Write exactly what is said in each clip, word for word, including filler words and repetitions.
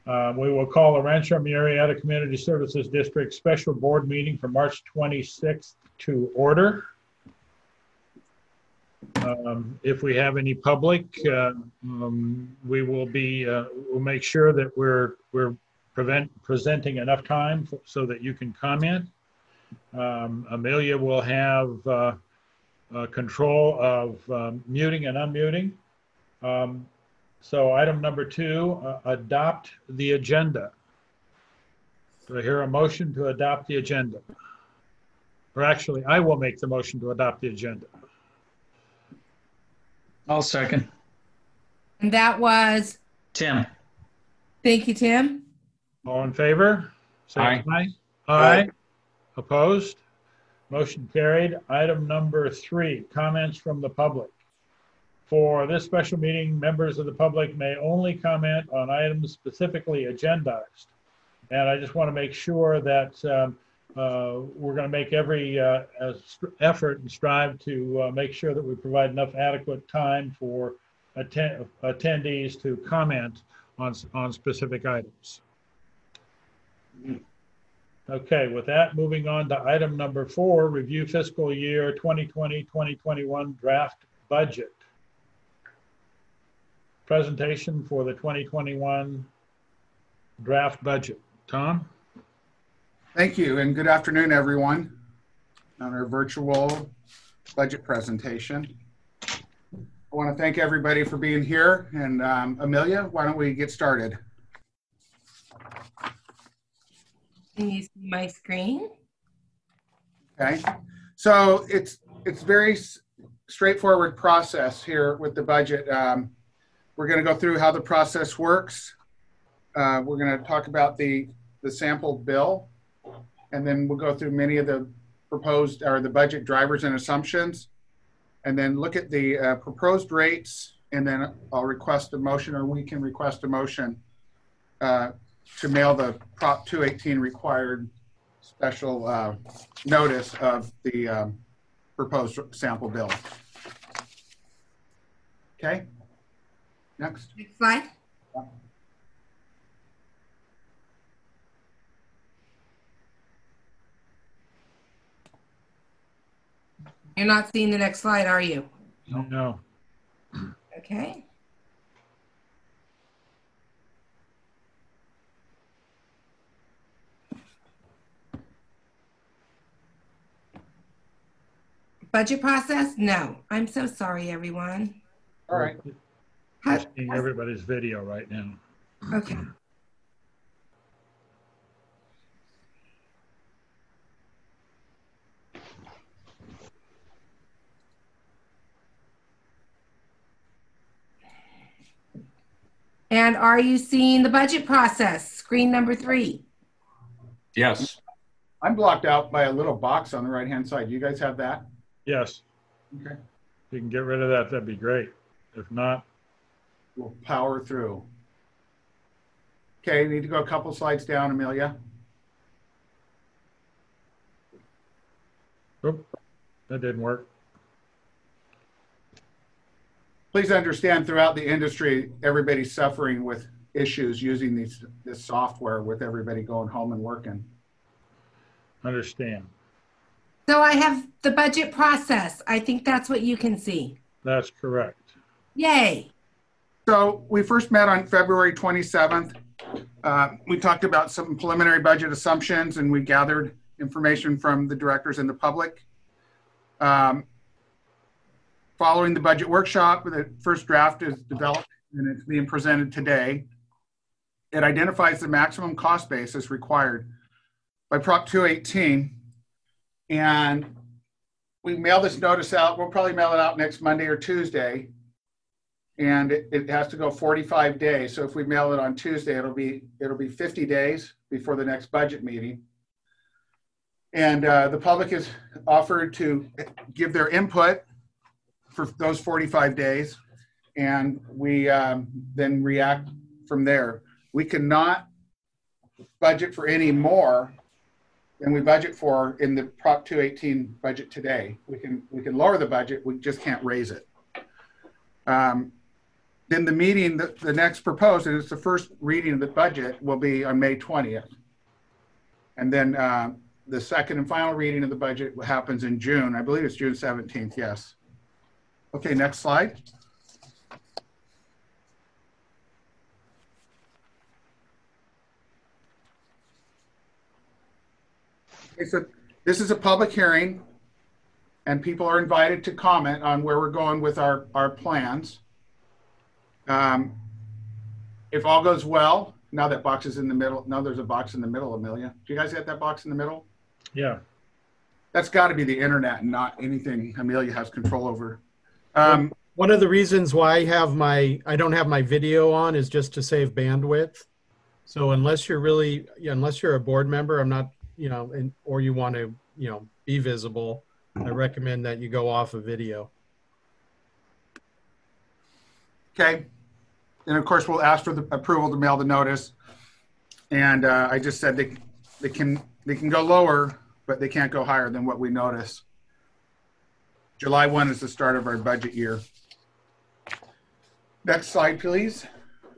Uh, we will call the Rancho Murrieta Community Services District Special Board Meeting for March twenty-sixth to order. Um, if we have any public, uh, um, we will be, uh, we'll make sure that we're, we're prevent, presenting enough time for, so that you can comment. Um, Amelia will have uh, uh, control of um, muting and unmuting. Um, so item number two, uh, adopt the agenda. Do I hear a motion to adopt the agenda? Or actually, I will make the motion to adopt the agenda. I'll second. And that was? Tim. Thank you, Tim. All in favor? Say Aye. Aye. Aye. Aye. Opposed? Motion carried. Item number three, comments from the public. For this special meeting, members of the public may only comment on items specifically agendized. And I just want to make sure that um, uh, we're going to make every uh, effort and strive to uh, make sure that we provide enough adequate time for atten attendees to comment on, on specific items. Okay, with that, moving on to item number four, review fiscal year twenty twenty, twenty twenty-one draft budget. Presentation for the twenty twenty-one draft budget. Tom? Thank you, and good afternoon, everyone, on our virtual budget presentation. I want to thank everybody for being here, and um, Amelia, why don't we get started? Can you see my screen? Okay, so it's it's very straightforward process here with the budget. Um, we're going to go through how the process works. Uh, we're going to talk about the the sample bill, and then we'll go through many of the proposed or the budget drivers and assumptions, and then look at the uh, proposed rates, and then I'll request a motion, or we can request a motion uh, to mail the Prop two eighteen required special uh, notice of the um, proposed sample bill. Okay, next. Next slide. You're not seeing the next slide, are you? No. Okay. Budget process? No. I'm so sorry, everyone. All right. We're seeing everybody's video right now. Okay. And are you seeing the budget process? Screen number three. Yes. I'm blocked out by a little box on the right-hand side. You guys have that? Yes. Okay. If you can get rid of that, that'd be great. If not, We'll power through. Okay, need to go a couple slides down, Amelia. oop, that didn't work. Please understand, throughout the industry, everybody's suffering with issues using these this software with everybody going home and working. Understand. So I have the budget process. I think that's what you can see. That's correct. Yay. So we first met on February twenty-seventh. Uh, we talked about some preliminary budget assumptions, and we gathered information from the directors and the public. Um, following the budget workshop, the first draft is developed and it's being presented today. It identifies the maximum cost basis required by Prop two eighteen. And we mail this notice out. We'll probably mail it out next Monday or Tuesday. And it, it has to go forty-five days. So if we mail it on Tuesday, it'll be it'll be fifty days before the next budget meeting. And uh, the public is offered to give their input for those forty-five days, and we um, then react from there. We cannot budget for any more than we budget for in the Prop two eighteen budget today. We can we can lower the budget, we just can't raise it. Um, then the meeting, the, the next proposed, and it's the first reading of the budget, will be on May twentieth. And then uh, the second and final reading of the budget happens in June. I believe it's June seventeenth, yes. Okay, next slide. Okay, so this is a public hearing, and people are invited to comment on where we're going with our, our plans. Um, if all goes well, now that box is in the middle, now there's a box in the middle, Amelia. Do you guys get that box in the middle? Yeah. That's got to be the internet and not anything Amelia has control over. Um, One of the reasons why I have my, I don't have my video on is just to save bandwidth. So unless you're really, yeah, unless you're a board member, I'm not, you know, and, or you want to, you know, be visible, I recommend that you go off of video. okay. And of course, we'll ask for the approval to mail the notice. And uh, I just said they, they can, they can go lower, but they can't go higher than what we notice. July first is the start of our budget year. Next slide, please.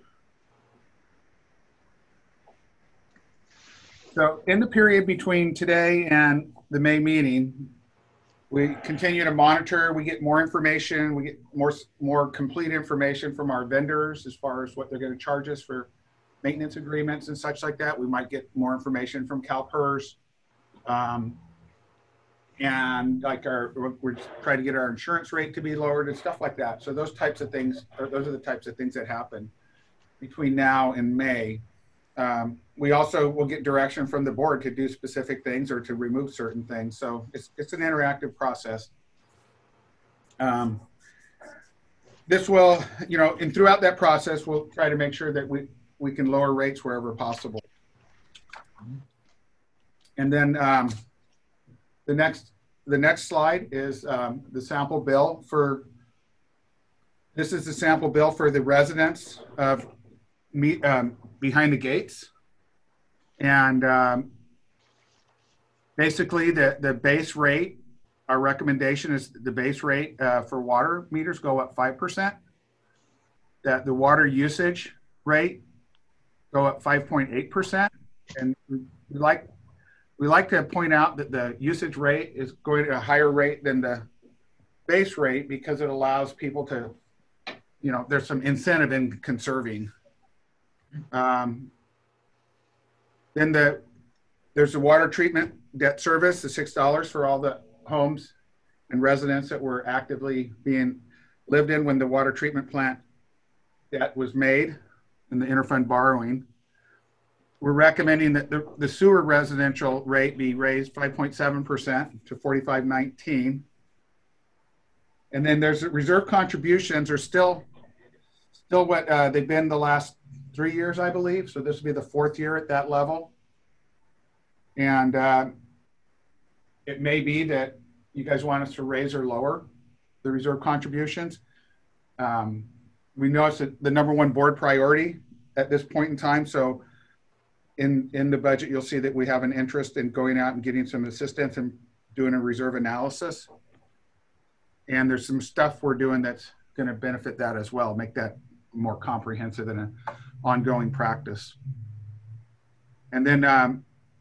So in the period between today and the May meeting, we continue to monitor, we get more information, we get more, more complete information from our vendors as far as what they're going to charge us for maintenance agreements and such like that. We might get more information from CalPERS. Um, and like our, we're trying to get our insurance rate to be lowered and stuff like that. So those types of things, or those are the types of things that happen between now and May. Um, we also will get direction from the board to do specific things or to remove certain things. So it's, it's an interactive process. Um, this will, you know, and throughout that process, we'll try to make sure that we, we can lower rates wherever possible. And then um, the next, the next slide is um, the sample bill for, this is the sample bill for the residents of me, um, behind the gates. And um, basically the, the base rate, our recommendation is the base rate uh, for water meters go up five percent. That the water usage rate go up five point eight percent. And we like, we like to point out that the usage rate is going at a higher rate than the base rate because it allows people to, you know, there's some incentive in conserving. Um, then the, there's the water treatment debt service, the six dollars for all the homes and residents that were actively being lived in when the water treatment plant debt was made in the interfund borrowing. We're recommending that the, the sewer residential rate be raised five point seven percent to forty-five nineteen. And then there's reserve contributions are still, still what uh, they've been the last three years, I believe. So this will be the fourth year at that level. And uh, it may be that you guys want us to raise or lower the reserve contributions. Um, we know it's the number one board priority at this point in time. So in, in the budget, you'll see that we have an interest in going out and getting some assistance and doing a reserve analysis. And there's some stuff we're doing that's going to benefit that as well, make that more comprehensive and an ongoing practice. And then um,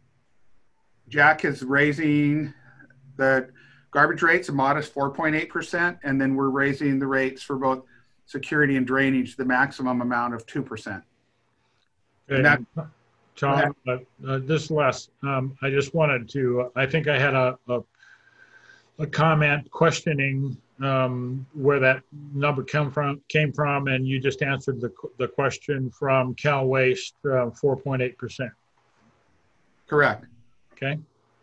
Jack is raising the garbage rates a modest four point eight percent, and then we're raising the rates for both security and drainage, the maximum amount of two percent. Okay. That, Tom, uh, uh, this last, um, I just wanted to, uh, I think I had a, a, a comment questioning um, where that number come from, came from, and you just answered the, the question from Cal Waste, uh, four point eight percent. correct. Okay.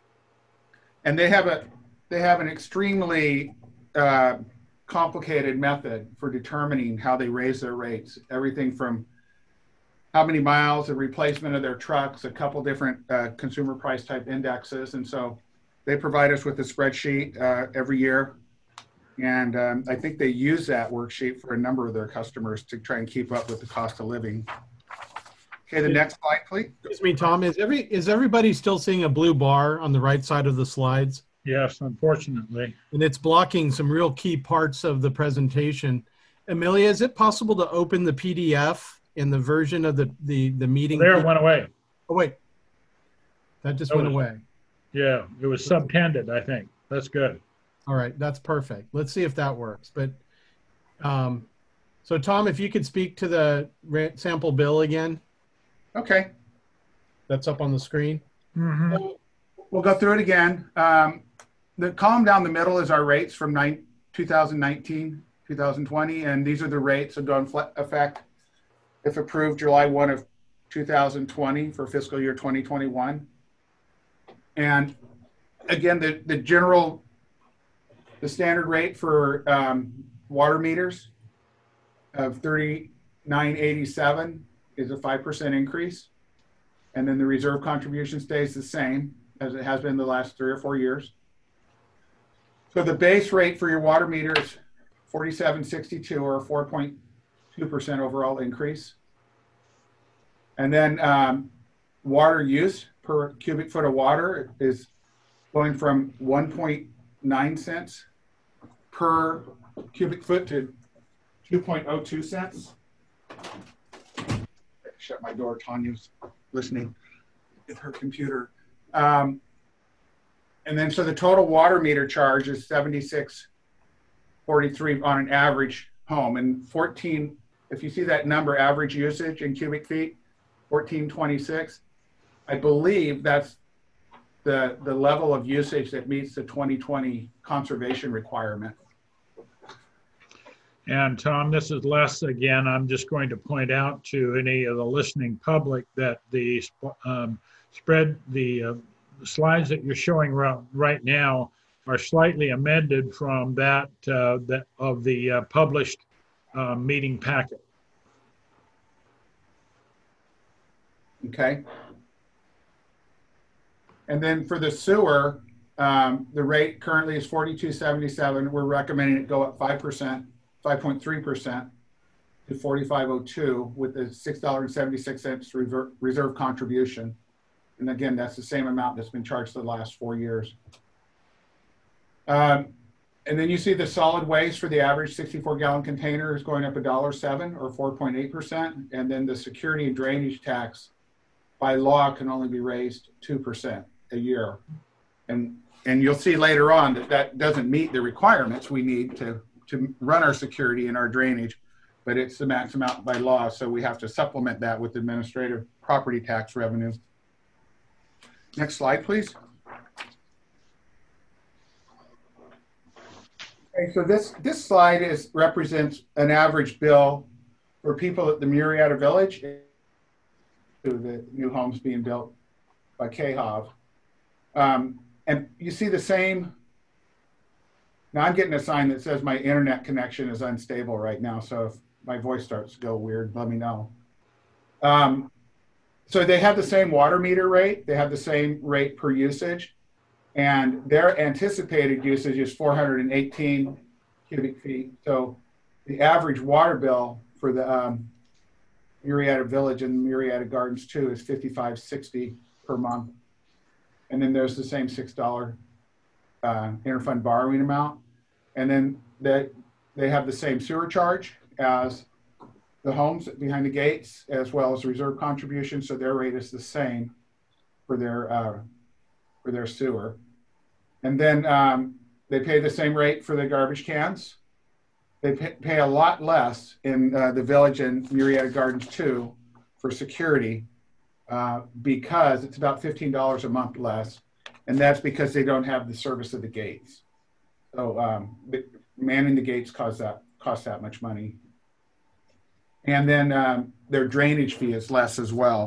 And they have a they have an extremely uh, complicated method for determining how they raise their rates. Everything from how many miles, the replacement of their trucks, a couple different uh, consumer price type indexes. And so they provide us with a spreadsheet uh, every year. And um, I think they use that worksheet for a number of their customers to try and keep up with the cost of living. Okay, the next slide, please. Excuse me, Tom, is every is everybody still seeing a blue bar on the right side of the slides? Yes, unfortunately. And it's blocking some real key parts of the presentation. Amelia, is it possible to open the P D F in the version of the, the, the meeting? There it went away. Oh, wait. That just That went was- away. Yeah, it was subtended, I think. That's good. All right, that's perfect. Let's see if that works. But um, so Tom, if you could speak to the ra- sample bill again, Okay. that's up on the screen. Mhm. We'll go through it again. Um, the column down the middle is our rates from nine, two thousand nineteen, two thousand twenty, and these are the rates that go in fle- effect if approved July first of two thousand twenty for fiscal year twenty twenty-one. And again, the, the general, the standard rate for um, water meters of thirty-nine eighty-seven is a five percent increase. And then the reserve contribution stays the same as it has been the last three or four years. So the base rate for your water meter is forty-seven sixty-two, or a four point two percent overall increase. And then um, water use per cubic foot of water is going from one point nine cents per cubic foot to two point oh two cents. Shut my door, Tanya's listening with her computer. Um, and then so the total water meter charge is seventy-six forty-three on an average home, and fourteen, if you see that number, average usage in cubic feet, fourteen twenty-six, I believe that's the, the level of usage that meets the twenty twenty conservation requirement. And Tom, this is Les again. I'm just going to point out to any of the listening public that the um, spread, the uh, slides that you're showing right, right now are slightly amended from that, uh, that of the uh, published uh, meeting packet. Okay. And then for the sewer, um, the rate currently is forty-two seventy-seven. We're recommending it go up five percent, five point three percent to forty-five oh two with the six dollars and seventy-six cents reserve, reserve contribution. And again, that's the same amount that's been charged the last four years. Um, and then you see the solid waste for the average sixty-four gallon container is going up one dollar and seven cents or four point eight percent. And then the security and drainage tax by law can only be raised two percent a year. And, and you'll see later on that that doesn't meet the requirements we need to, to run our security and our drainage, but it's the max amount by law. So we have to supplement that with administrative property tax revenue. Next slide, please. Okay, so this, this slide is represents an average bill for people at the Murrieta Village, to the new homes being built by K H O V. Um, and you see the same. Now I'm getting a sign that says my internet connection is unstable right now. So if my voice starts to go weird, let me know. Um, so they have the same water meter rate. They have the same rate per usage. And their anticipated usage is four hundred eighteen cubic feet. So the average water bill for the um, Murrieta Village and Murrieta Gardens too is fifty-five sixty per month. And then there's the same six dollar uh, interfund borrowing amount. And then they, they have the same sewer charge as the homes behind the gates, as well as reserve contribution. So their rate is the same for their, uh, for their sewer. And then um, they pay the same rate for the garbage cans. They pay, pay a lot less in uh, the Village and Murrieta Gardens too for security uh, because it's about fifteen dollars a month less. And that's because they don't have the service of the gates. So um, manning the gates costs that, costs that much money. And then um, their drainage fee is less as well,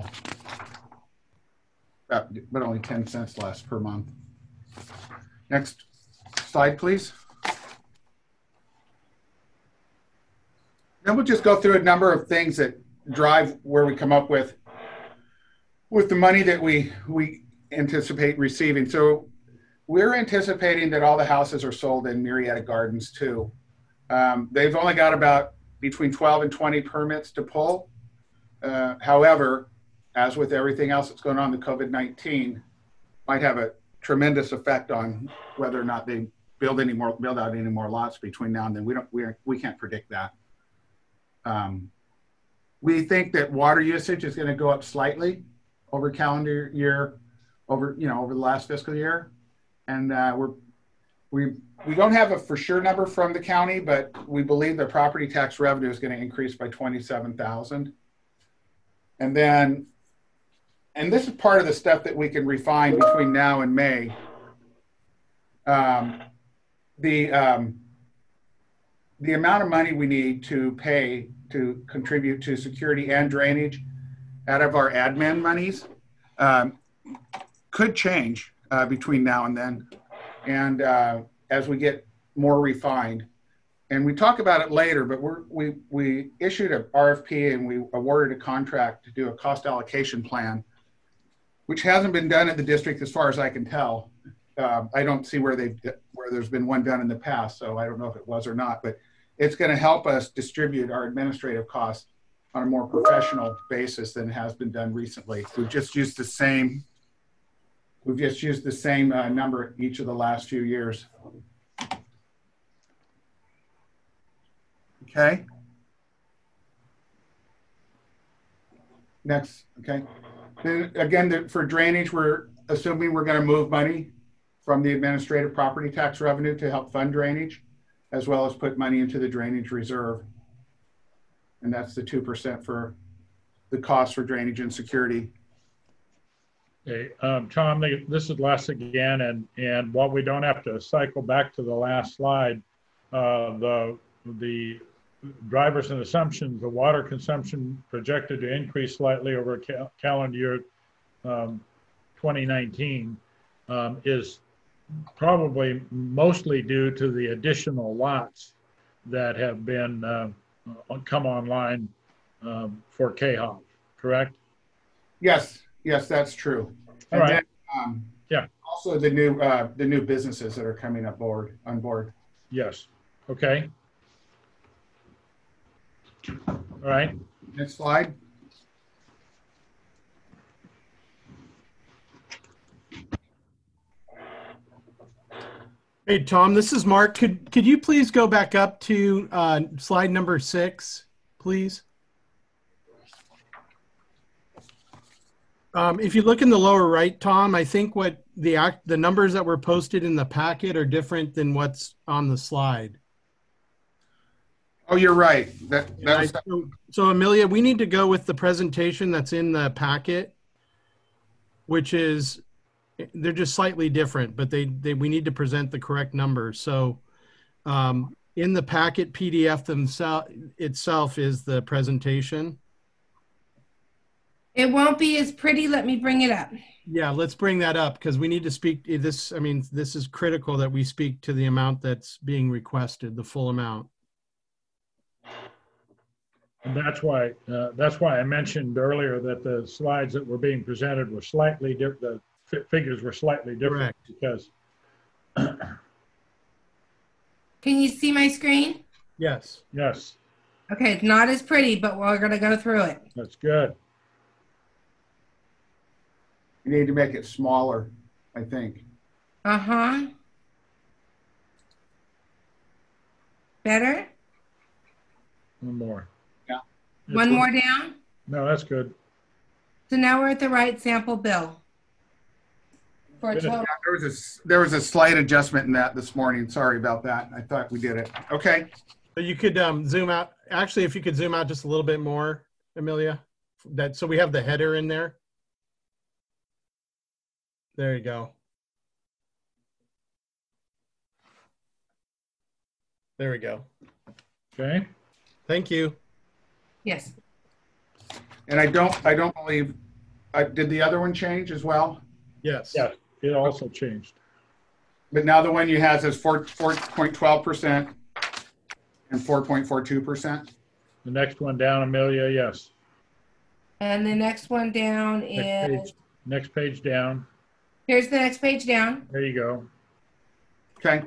uh, but only ten cents less per month. Next slide, please. Then we'll just go through a number of things that drive where we come up with with the money that we we anticipate receiving. So we're anticipating that all the houses are sold in Murrieta Gardens too. Um, they've only got about between twelve and twenty permits to pull. Uh, however, as with everything else that's going on, the COVID nineteen might have a tremendous effect on whether or not they build any more, build out any more lots between now and then. We don't, we, are, we can't predict that. Um, we think that water usage is going to go up slightly over calendar year, over, you know, over the last fiscal year. And uh, we're, we, we don't have a for sure number from the county, but we believe the property tax revenue is going to increase by twenty-seven thousand. And then, and this is part of the stuff that we can refine between now and May. Um, the, um, the amount of money we need to pay to contribute to security and drainage out of our admin monies um, could change uh, between now and then. And uh, as we get more refined, and we talk about it later, but we're, we, we issued an R F P and we awarded a contract to do a cost allocation plan, which hasn't been done in the district as far as I can tell. Uh, I don't see where they where there's been one done in the past, so I don't know if it was or not, but it's going to help us distribute our administrative costs on a more professional basis than has been done recently. We've just used the same, we've just used the same uh, number each of the last few years. Okay. Next, okay. Then again, the, for drainage, we're assuming we're going to move money from the administrative property tax revenue to help fund drainage, as well as put money into the drainage reserve. And that's the two percent for the cost for drainage and security. Okay, um, Tom, this is Les again, and, and while we don't have to cycle back to the last slide, uh, the, the drivers and assumptions, the water consumption projected to increase slightly over cal calendar year um, twenty nineteen um, is probably mostly due to the additional lots that have been uh, come online um, for K H O F, correct? Yes, yes, that's true. All and right. Then, um, yeah. Also, the new uh, the new businesses that are coming up board on board. Yes. Okay. All right. Next slide. Hey, Tom, this is Mark. Could, could you please go back up to uh, slide number six, please? Um, if you look in the lower right, Tom, I think what the act, the numbers that were posted in the packet are different than what's on the slide. Oh, you're right. That, that was, so, so Amelia, we need to go with the presentation that's in the packet, which is, they're just slightly different, but they, they we need to present the correct numbers. So um, in the packet P D F themselves itself is the presentation. It won't be as pretty. Let me bring it up. Yeah, let's bring that up because we need to speak this. I mean, this is critical that we speak to the amount that's being requested, the full amount. And that's why uh, that's why I mentioned earlier that the slides that were being presented were slightly different. The figures were slightly different. Correct. Because. Can you see my screen? Yes. Yes. Okay, it's not as pretty, but we're going to go through it. That's good. you need to make it smaller, I think. Uh-huh. Better? One more. Yeah. One more down? No, that's good. So now we're at the right sample bill. For a Good. total. Yeah, there was a, there was a slight adjustment in that this morning. Sorry about that. I thought we did it. Okay. So you could um, zoom out. Actually, if you could zoom out just a little bit more, Amelia, that so we have the header in there. There you go. There we go. Okay. Thank you. Yes. And I don't, I don't believe, I, did the other one change as well? Yes. Yeah, it also changed. But now the one you have is four point one two percent and four point four two percent. The next one down, Amelia, yes. And the next one down Next is, page, next page down. here's the next page down. There you go. Okay.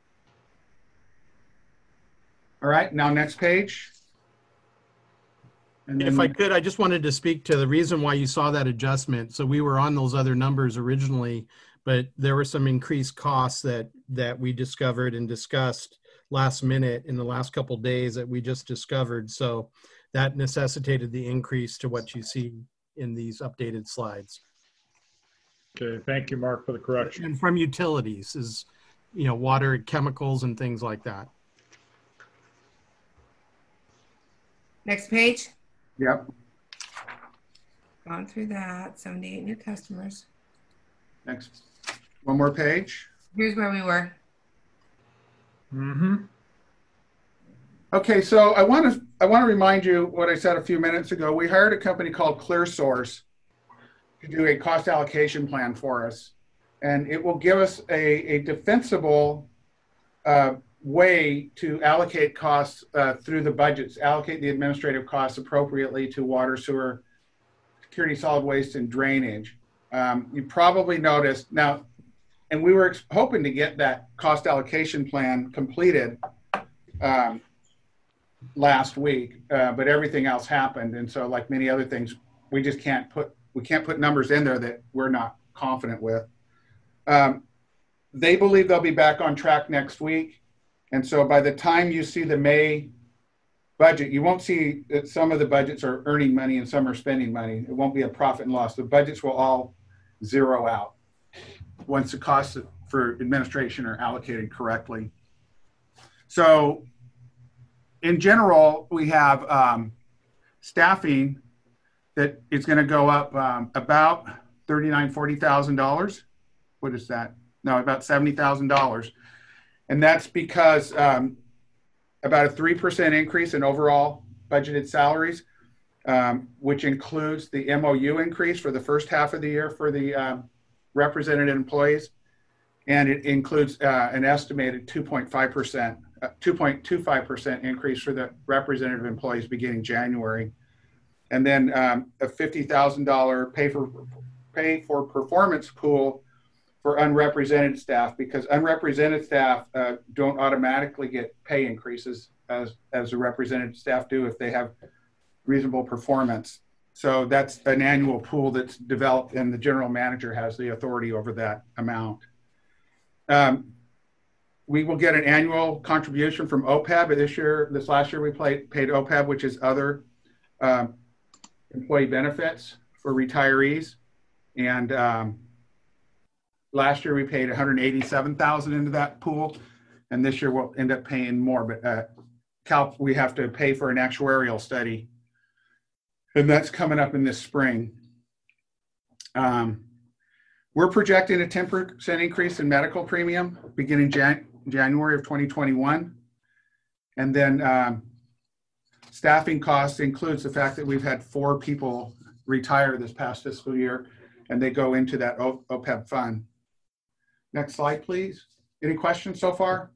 All right, now next page. And then, If I could, I just wanted to speak to the reason why you saw that adjustment. So we were on those other numbers originally, but there were some increased costs that that we discovered and discussed last minute in the last couple of days that we just discovered. So that necessitated the increase to what you see in these updated slides. Okay, thank you, Mark, for the correction. And from utilities is, you know, water, chemicals, and things like that. Next page. Yep. Gone through that. seventy-eight new customers. Next. One more page. Here's where we were. Mm-hmm. Okay, so I want to I want to remind you what I said a few minutes ago. We hired a company called ClearSource to do a cost allocation plan for us, and it will give us a, a defensible uh, way to allocate costs uh, through the budgets, allocate the administrative costs appropriately to water, sewer, security, solid waste, and drainage. Um, you probably noticed now, and we were hoping to get that cost allocation plan completed um, last week, uh, but everything else happened. And so like many other things, we just can't put, we can't put numbers in there that we're not confident with. Um, they believe they'll be back on track next week. And so by the time you see the May budget, you won't see that some of the budgets are earning money and some are spending money. It won't be a profit and loss. The budgets will all zero out once the costs for administration are allocated correctly. So in general, we have um, staffing that is going to go up um, about thirty-nine thousand dollars, forty thousand dollars. What is that? No, about seventy thousand dollars. And that's because um, about a three percent increase in overall budgeted salaries, um, which includes the M O U increase for the first half of the year for the um, represented employees. And it includes uh, an estimated two point five percent, uh, two point two five percent increase for the representative employees beginning January. And then um, a fifty thousand dollars pay for, pay for performance pool for unrepresented staff, because unrepresented staff uh, don't automatically get pay increases as, as the represented staff do if they have reasonable performance. So that's an annual pool that's developed, and the general manager has the authority over that amount. Um, we will get an annual contribution from O P E B. This year, this last year we paid, paid O P E B, which is other um, employee benefits for retirees. And um, last year we paid one hundred eighty-seven thousand dollars into that pool, and this year we'll end up paying more. But uh, Cal, we have to pay for an actuarial study, and that's coming up in this spring. Um, we're projecting a ten percent increase in medical premium beginning Jan January of twenty twenty-one, and then um, staffing costs includes the fact that we've had four people retire this past fiscal year, and they go into that O P E B fund. Next slide, please. Any questions so far?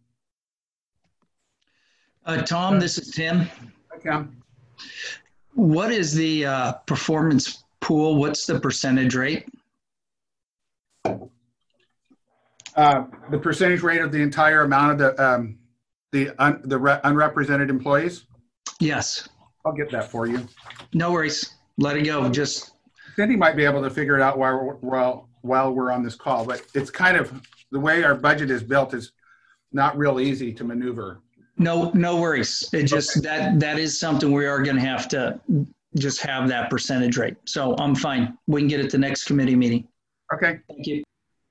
Uh, Tom, this is Tim. Hi, Tim. What is the uh, performance pool? What's the percentage rate? Uh, the percentage rate of the entire amount of the um, the un, the re, unrepresented employees. Yes. I'll get that for you. No worries. Let it go. Just Cindy might be able to figure it out while we're, while while we're on this call, but it's kind of the way our budget is built is not real easy to maneuver. no, no worries. It just that that is something we are going to have to just have that percentage rate. So I'm fine. We can get it to next committee meeting. Okay. Thank you.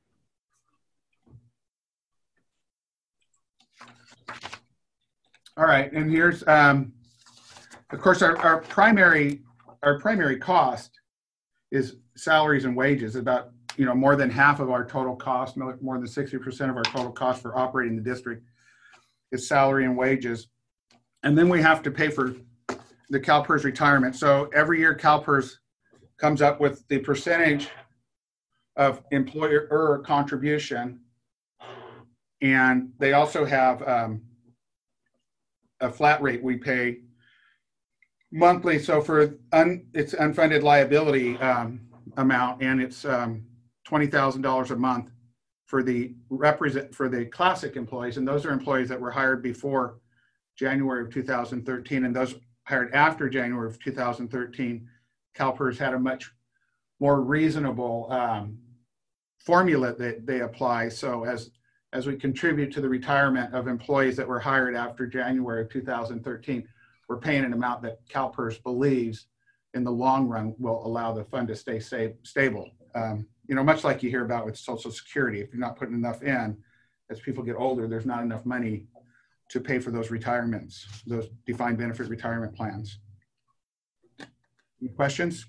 All right, and here's, um, of course, our, our primary our primary cost is salaries and wages. About, you know, more than half of our total cost, more than sixty percent of our total cost for operating the district is salary and wages. And then we have to pay for the CalPERS retirement. So every year CalPERS comes up with the percentage of employer contribution, and they also have um, a flat rate we pay monthly. So for un, it's unfunded liability um, amount, and it's um, twenty thousand dollars a month for the represent for the classic employees, and those are employees that were hired before January of two thousand thirteen, and those hired after January of two thousand thirteen. CalPERS had a much more reasonable um, formula that they apply. So as as we contribute to the retirement of employees that were hired after January of two thousand thirteen. We're paying an amount that CalPERS believes in the long run will allow the fund to stay safe, stable. Um, you know, much like you hear about with Social Security, if you're not putting enough in, as people get older, there's not enough money to pay for those retirements, those defined benefit retirement plans. Any questions?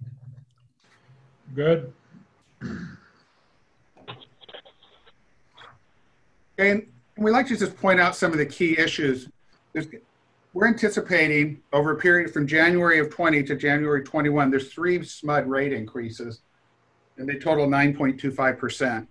Good. And we'd like to just point out some of the key issues. There's, we're anticipating over a period from January of twenty to January twenty-one, there's three S M U D rate increases, and they total nine point two five percent.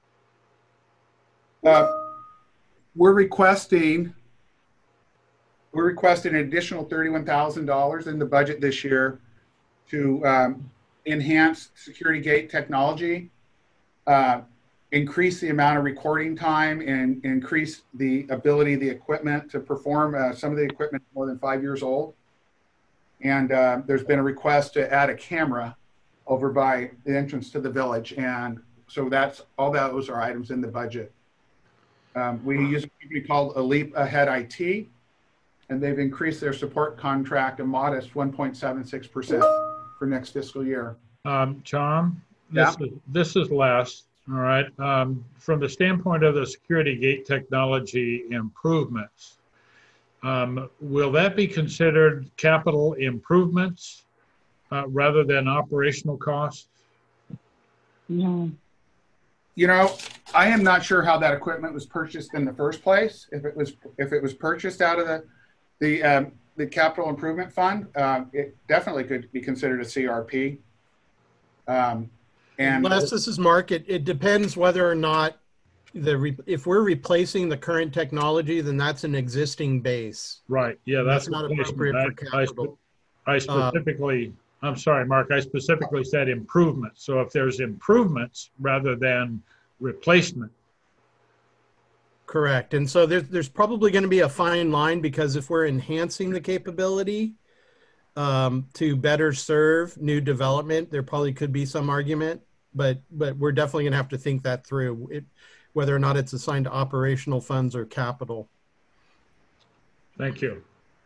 Uh, we're requesting, we're requesting an additional thirty-one thousand dollars in the budget this year to um, enhance security gate technology, uh, increase the amount of recording time, and increase the ability of the equipment to perform. Uh, some of the equipment is more than five years old. And uh, there's been a request to add a camera over by the entrance to the village. And so that's all those are items in the budget. Um, we use a company called Leap Ahead I T, and they've increased their support contract a modest one point seven six percent for next fiscal year. Um, Tom, this, Yeah. is, this is Les. All right. Um, from the standpoint of the security gate technology improvements, um, will that be considered capital improvements uh, rather than operational costs? No. You know, I am not sure how that equipment was purchased in the first place. If it was, if it was purchased out of the the um, the capital improvement fund, uh, it definitely could be considered a C R P. Um, and Les, this is Mark. It, it depends whether or not the re, if we're replacing the current technology, then that's an existing base. Right. Yeah, that's, That's not replacement. appropriate for I, I, capital. I specifically, I'm sorry, Mark, I specifically said improvements. So if there's improvements rather than replacement. Correct. And so there's, there's probably going to be a fine line, because if we're enhancing the capability um, to better serve new development, there probably could be some argument, but but we're definitely going to have to think that through, it, whether or not it's assigned to operational funds or capital. Thank you.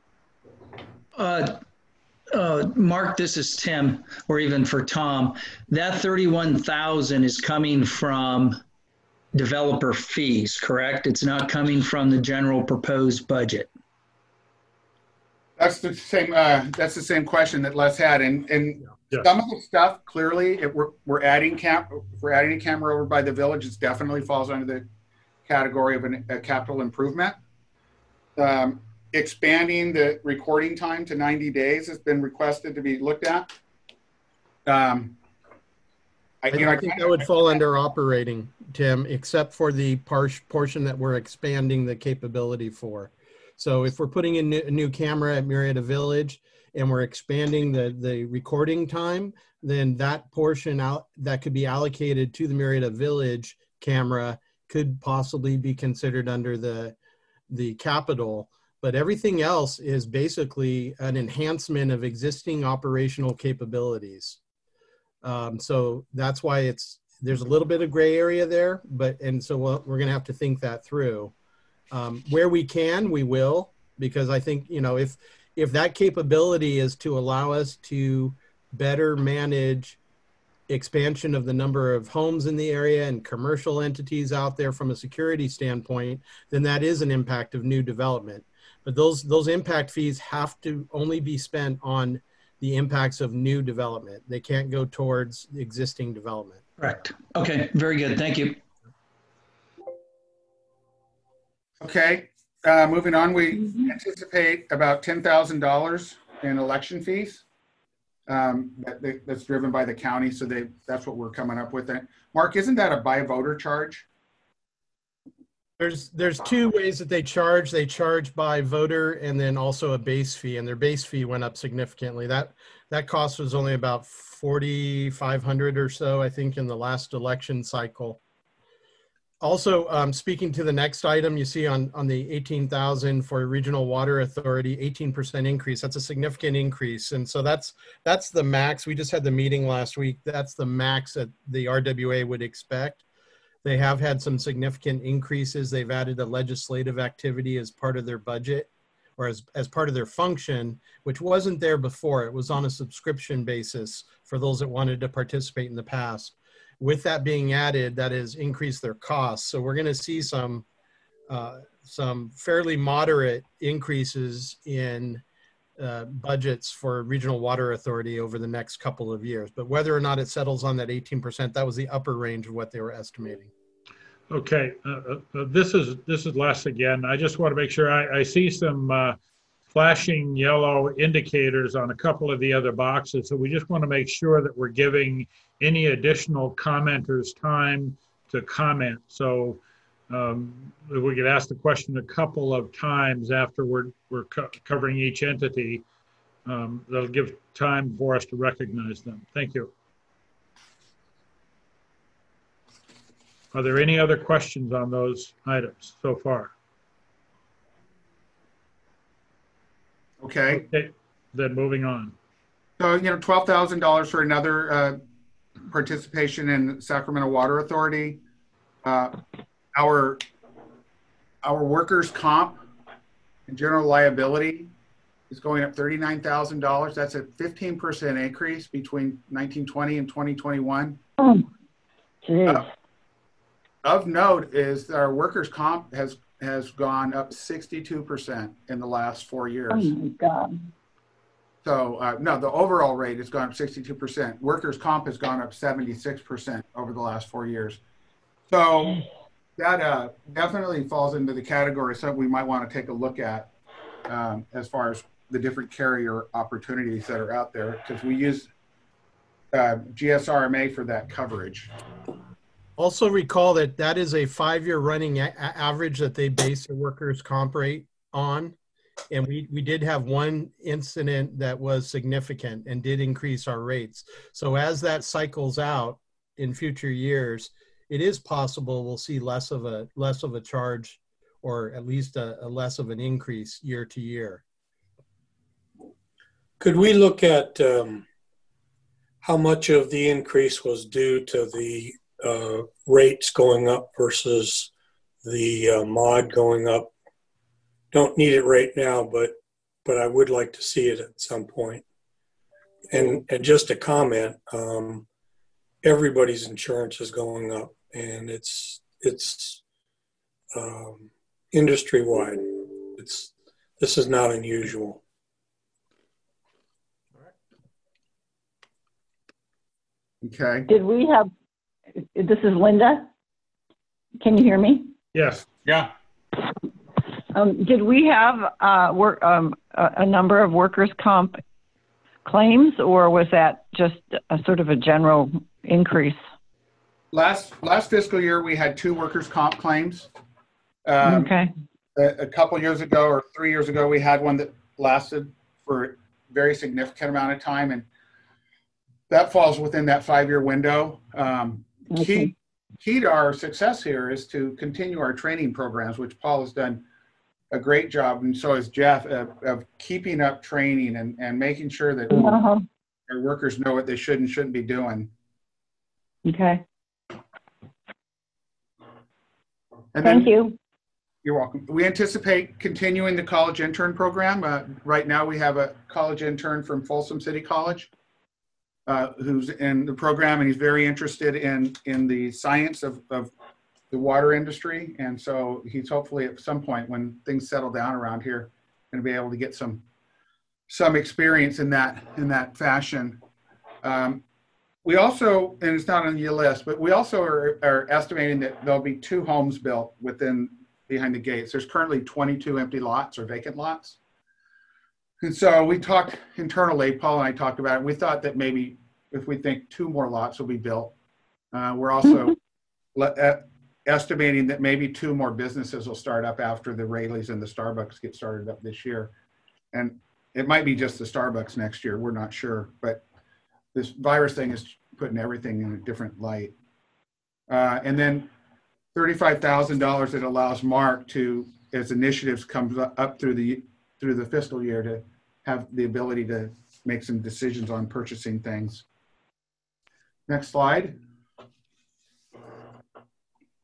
Uh, uh, Mark, this is Tim, or even for Tom. That thirty-one thousand is coming from developer fees, correct? It's not coming from the general proposed budget. that's the same. Uh, that's the same question that Les had, and and Yeah. some of the stuff clearly, if we're we're adding camp, if we're adding a camera over by the village, it definitely falls under the category of an, a capital improvement. Um, expanding the recording time to ninety days has been requested to be looked at. Um, I, I, you know, I I think kinda- that would fall under operating, Tim, except for the par portion that we're expanding the capability for. So if we're putting in a new camera at Murrieta Village and we're expanding the, the recording time, then that portion out that could be allocated to the Murrieta Village camera could possibly be considered under the, the capital. But everything else is basically an enhancement of existing operational capabilities. Um, so that's why it's, there's a little bit of gray area there, but, and so we'll, we're going to have to think that through. Um, where we can, we will, because I think, you know, if, if that capability is to allow us to better manage expansion of the number of homes in the area and commercial entities out there from a security standpoint, then that is an impact of new development. But those, those impact fees have to only be spent on the impacts of new development. They can't go towards existing development. Correct. Okay, very good. Thank you. Okay, uh, moving on, we anticipate about ten thousand dollars in election fees. Um, that, that- that's driven by the county, so they, that's what we're coming up with. Mark, isn't that a by voter charge? There's, there's two ways that they charge. They charge by voter and then also a base fee, and their base fee went up significantly. That, that cost was only about forty-five hundred or so, I think, in the last election cycle. Also, um, speaking to the next item, you see on, on the eighteen thousand for Regional Water Authority, eighteen percent increase. That's a significant increase. And so that's, that's the max. We just had the meeting last week. That's the max that the R W A would expect. They have had some significant increases. They've added a legislative activity as part of their budget or as, as part of their function, which wasn't there before. It was on a subscription basis for those that wanted to participate in the past. With that being added, that has increased their costs. So we're going to see some, uh, some fairly moderate increases in uh, budgets for Regional Water Authority over the next couple of years. But whether or not it settles on that eighteen percent, that was the upper range of what they were estimating. Okay, uh, uh, this is this is Les again. I just want to make sure I, I see some uh, flashing yellow indicators on a couple of the other boxes. So we just want to make sure that we're giving any additional commenters time to comment. So um, we could ask the question a couple of times after we're, we're co covering each entity. Um, that'll give time for us to recognize them. Thank you. Are there any other questions on those items so far? Okay. Okay, then moving on. So, you know, twelve thousand dollars for another uh, participation in Sacramento Water Authority. Uh, our, our workers' comp and general liability is going up thirty-nine thousand dollars. That's a fifteen percent increase between nineteen twenty and twenty twenty-one. Oh, geez. Uh, Of note is that our workers' comp has has gone up sixty-two percent in the last four years. Oh my God. So uh, no, the overall rate has gone up sixty-two percent. Workers' comp has gone up seventy-six percent over the last four years. So that uh, definitely falls into the category of something we might want to take a look at um, as far as the different carrier opportunities that are out there, because we use uh, G S R M A for that coverage. Also recall that that is a five-year running a average that they base their workers' comp rate on. And we, we did have one incident that was significant and did increase our rates. So as that cycles out in future years, it is possible we'll see less of a, less of a charge, or at least a, a less of an increase year to year. Could we look at um, how much of the increase was due to the uh, rates going up versus the uh, mod going up? Don't need it right now, but but I would like to see it at some point. And and just a comment, um, everybody's insurance is going up, and it's it's um, industry wide. It's this is not unusual. Okay. Did we have, this is Linda. Can you hear me? Yes. Yeah. Um, did we have uh, work, um, a, a number of workers' comp claims, or was that just a sort of a general increase? Last last fiscal year, we had two workers' comp claims. Um, Okay. a, a couple years ago, or three years ago, we had one that lasted for a very significant amount of time, and that falls within that five-year window. Um, Okay. key, key to our success here is to continue our training programs, which Paul has done a great job, and so has Jeff, of, of keeping up training and, and making sure that Uh-huh. our workers know what they should and shouldn't be doing. Okay. And Thank then, you. You're welcome. We anticipate continuing the college intern program. Uh, right now, we have a college intern from Folsom City College uh, who's in the program, and he's very interested in, in the science of, of the water industry. And so he's hopefully at some point when things settle down around here going to be able to get some some experience in that in that fashion. Um, we also, and it's not on your list, but we also are, are estimating that there'll be two homes built within behind the gates. There's currently twenty-two empty lots or vacant lots. And so we talked internally, Paul and I talked about it. We thought that maybe if we think two more lots will be built. Uh, we're also le- estimating that maybe two more businesses will start up after the Rayleighs and the Starbucks get started up this year. And it might be just the Starbucks next year. We're not sure. But this virus thing is putting everything in a different light. Uh, and then thirty-five thousand dollars that allows Mark to, as initiatives comes up through the through the fiscal year, to have the ability to make some decisions on purchasing things. Next slide.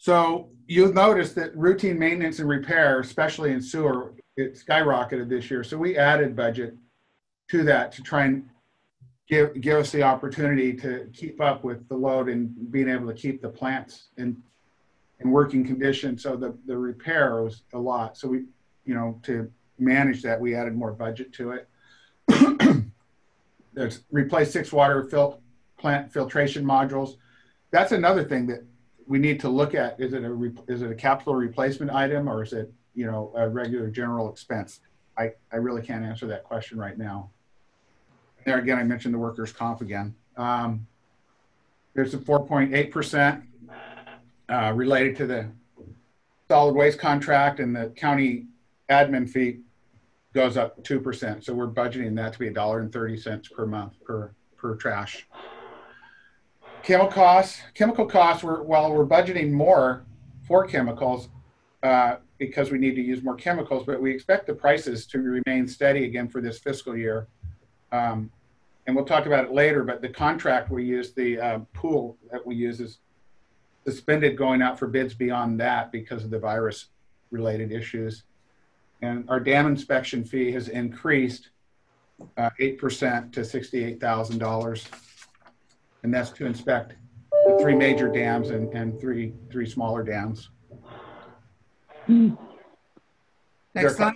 So you'll notice that routine maintenance and repair, especially in sewer, it skyrocketed this year. So we added budget to that to try and give, give us the opportunity to keep up with the load and being able to keep the plants in, in working condition. So the, the repair was a lot. So we, you know, to manage that, we added more budget to it. There's replace six water fil- plant filtration modules. That's another thing that we need to look at. Is it a re- is it a capital replacement item, or is it, you know, a regular general expense? I, I really can't answer that question right now. There again, I mentioned the workers' comp again. Um, there's a four point eight percent uh, related to the solid waste contract, and the county admin fee goes up two percent. So we're budgeting that to be a dollar and thirty cents per month per, per trash. Chemical costs, chemical costs, we're, while we're budgeting more for chemicals uh, because we need to use more chemicals, but we expect the prices to remain steady again for this fiscal year. Um, and we'll talk about it later, but the contract we use, the uh, pool that we use is suspended going out for bids beyond that because of the virus related issues. And our dam inspection fee has increased uh, eight percent to sixty-eight thousand dollars. And that's to inspect the three major dams and, and three, three smaller dams. Next There- slide.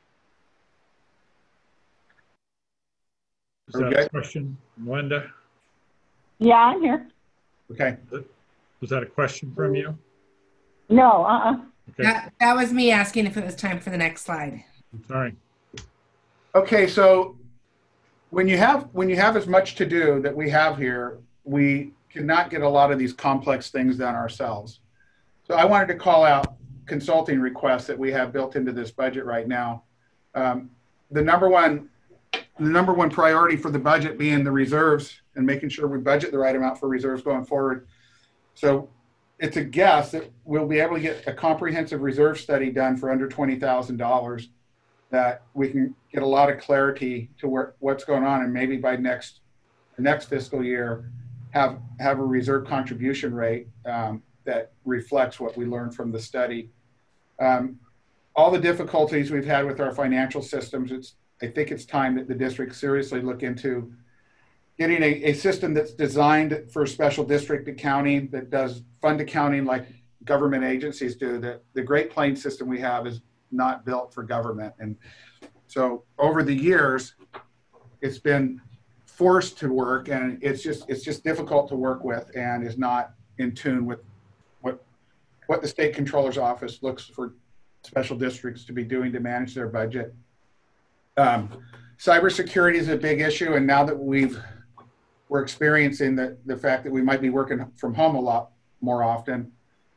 Is that Okay. a question, Linda? Yeah, I'm here. Okay. Was that a question from you? No, uh-uh. Okay, That, that was me asking if it was time for the next slide. sorry. Okay, so when you have when you have as much to do that we have here, we cannot get a lot of these complex things done ourselves. So I wanted to call out consulting requests that we have built into this budget right now. Um, the number one the number one priority for the budget being the reserves and making sure we budget the right amount for reserves going forward. So it's a guess that we'll be able to get a comprehensive reserve study done for under twenty thousand dollars, that we can get a lot of clarity to where, what's going on, and maybe by next next fiscal year have have a reserve contribution rate um, that reflects what we learned from the study. Um, all the difficulties we've had with our financial systems, it's I think it's time that the district seriously look into getting a, a system that's designed for special district accounting, that does fund accounting like government agencies do. The, the Great Plains system we have is not built for government. And so over the years, it's been forced to work, and it's just it's just difficult to work with, and is not in tune with what what the state controller's office looks for special districts to be doing to manage their budget. Um, cybersecurity is a big issue, and now that we've we're experiencing the the fact that we might be working from home a lot more often,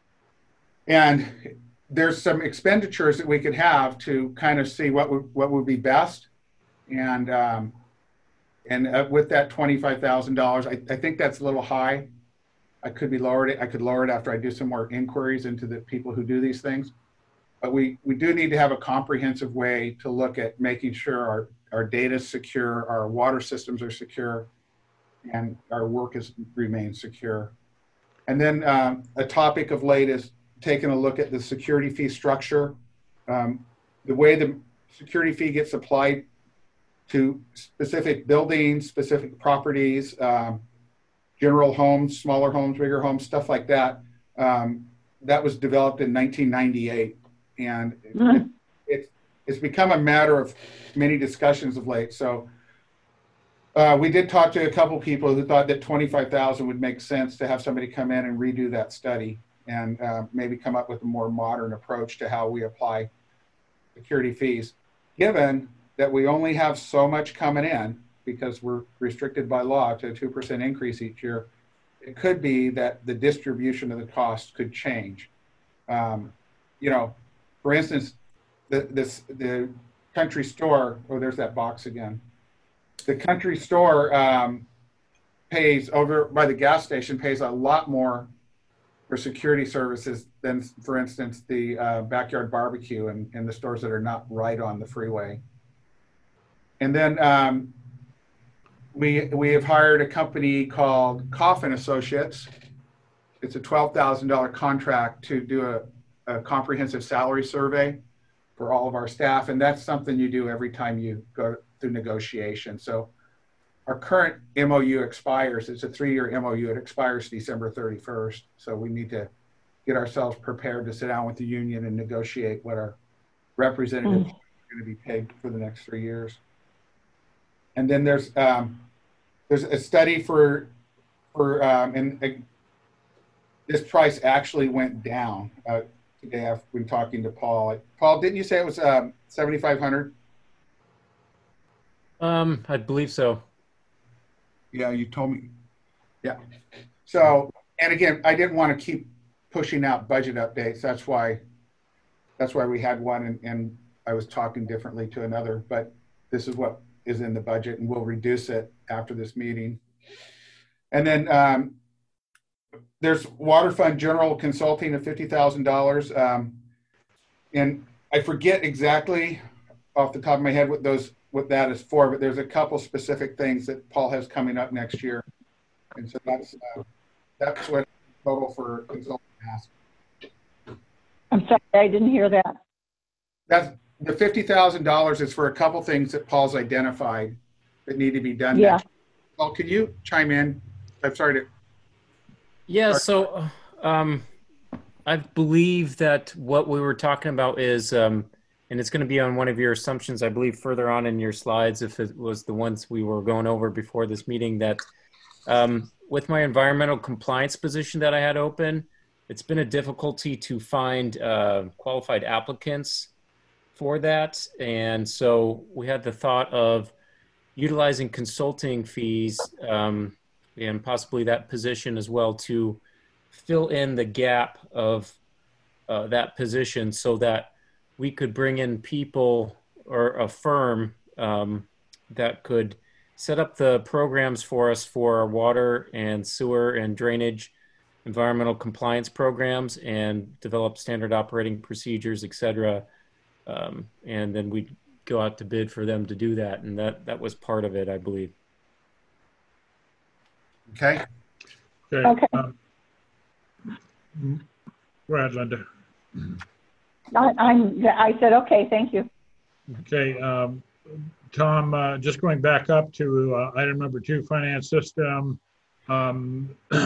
and there's some expenditures that we could have to kind of see what would what would be best, and um, and uh, with that twenty-five thousand dollars, I, I think that's a little high. I could be lowered it. I could lower it after I do some more inquiries into the people who do these things. But we, we do need to have a comprehensive way to look at making sure our, our data is secure, our water systems are secure, and our work is remains secure. And then um, a topic of late is taking a look at the security fee structure. Um, the way the security fee gets applied to specific buildings, specific properties, um, general homes, smaller homes, bigger homes, stuff like that. Um, that was developed in nineteen ninety-eight. And it, it, it's become a matter of many discussions of late. So uh, we did talk to a couple people who thought that twenty-five thousand would make sense to have somebody come in and redo that study, and uh, maybe come up with a more modern approach to how we apply security fees, given that we only have so much coming in because we're restricted by law to a two percent increase each year. It could be that the distribution of the cost could change. Um, you know, for instance, the, this, the country store, oh, there's that box again. The country store um, pays over by the gas station pays a lot more for security services than, for instance, the uh, backyard barbecue and, and the stores that are not right on the freeway. And then um, we we have hired a company called Coffin Associates it's a twelve thousand dollar contract to do a, a comprehensive salary survey for all of our staff. And that's something you do every time you go through negotiation. So our current M O U expires. It's a three-year M O U. It expires December thirty-first. So we need to get ourselves prepared to sit down with the union and negotiate what our representatives mm. are going to be paid for the next three years. And then there's um, there's a study for for um, and uh, this price actually went down uh, today. I've been talking to Paul. Paul, didn't you say it was um, seventy-five hundred? Um, I believe so. Yeah, you told me. Yeah. So, and again, I didn't want to keep pushing out budget updates. That's why, that's why we had one, and, and I was talking differently to another. But this is what is in the budget, and we'll reduce it after this meeting. And then um, there's water fund general consulting of fifty thousand dollars, um, and I forget exactly off the top of my head what those. what that is for, but there's a couple specific things that Paul has coming up next year. And so that's, uh, that's what total for consulting ask. I'm sorry, I didn't hear that. That's the fifty thousand dollars is for a couple things that Paul's identified that need to be done. Yeah. Next. Paul, can you chime in? I'm sorry to. Yeah, so um, I believe that what we were talking about is, um, and it's going to be on one of your assumptions, I believe, further on in your slides, if it was the ones we were going over before this meeting, that um, with my environmental compliance position that I had open, it's been a difficulty to find uh, qualified applicants for that. And so we had the thought of utilizing consulting fees um, and possibly that position as well to fill in the gap of uh, that position so that we could bring in people or a firm um, that could set up the programs for us for our water and sewer and drainage environmental compliance programs and develop standard operating procedures, et cetera. Um, and then we'd go out to bid for them to do that. And that, that was part of it, I believe. Okay. Okay. Okay. Um, go ahead, Linda. I, I'm, I said, okay, thank you. Okay. Um, Tom, uh, just going back up to uh, item number two, finance system. Um,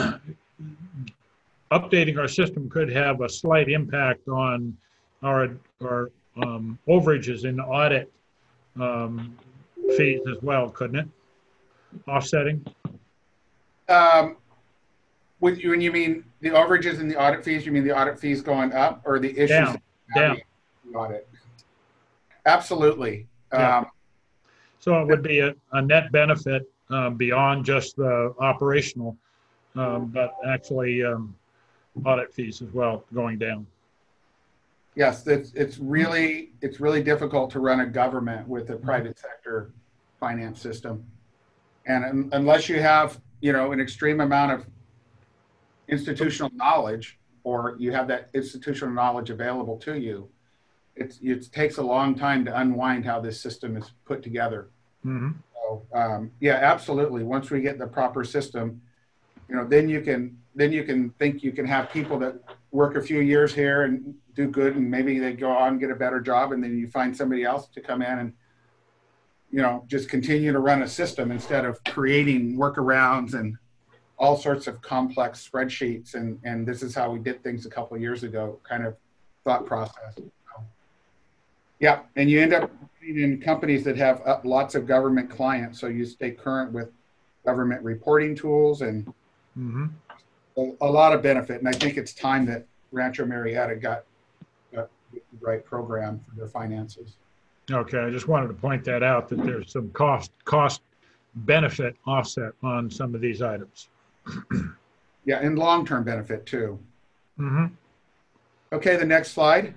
updating our system could have a slight impact on our, our um, overages in audit um, fees as well, couldn't it? Offsetting? Um, when you, when you mean the overages and the audit fees, you mean the audit fees going up or the issues? Down. Down. The audit? Absolutely. Yeah. Um, So it would be a, a net benefit uh, beyond just the operational, um, but actually um, audit fees as well going down. Yes, it's it's really it's really difficult to run a government with a private sector finance system, and un, unless you have you know an extreme amount of institutional knowledge, or you have that institutional knowledge available to you, it's it takes a long time to unwind how this system is put together. Mm-hmm. So um, yeah, absolutely. Once we get the proper system, you know, then you can then you can think you can have people that work a few years here and do good, and maybe they go on and get a better job, and then you find somebody else to come in and you know just continue to run a system instead of creating workarounds and all sorts of complex spreadsheets. And and this is how we did things a couple of years ago, kind of thought process. So, yeah, and you end up in companies that have uh, lots of government clients, so you stay current with government reporting tools and Mm-hmm. a, a lot of benefit. And I think it's time that Rancho Marietta got, got the right program for their finances. Okay, I just wanted to point that out, that there's some cost cost benefit offset on some of these items. Yeah, and long-term benefit too. Mm-hmm. Okay, the next slide.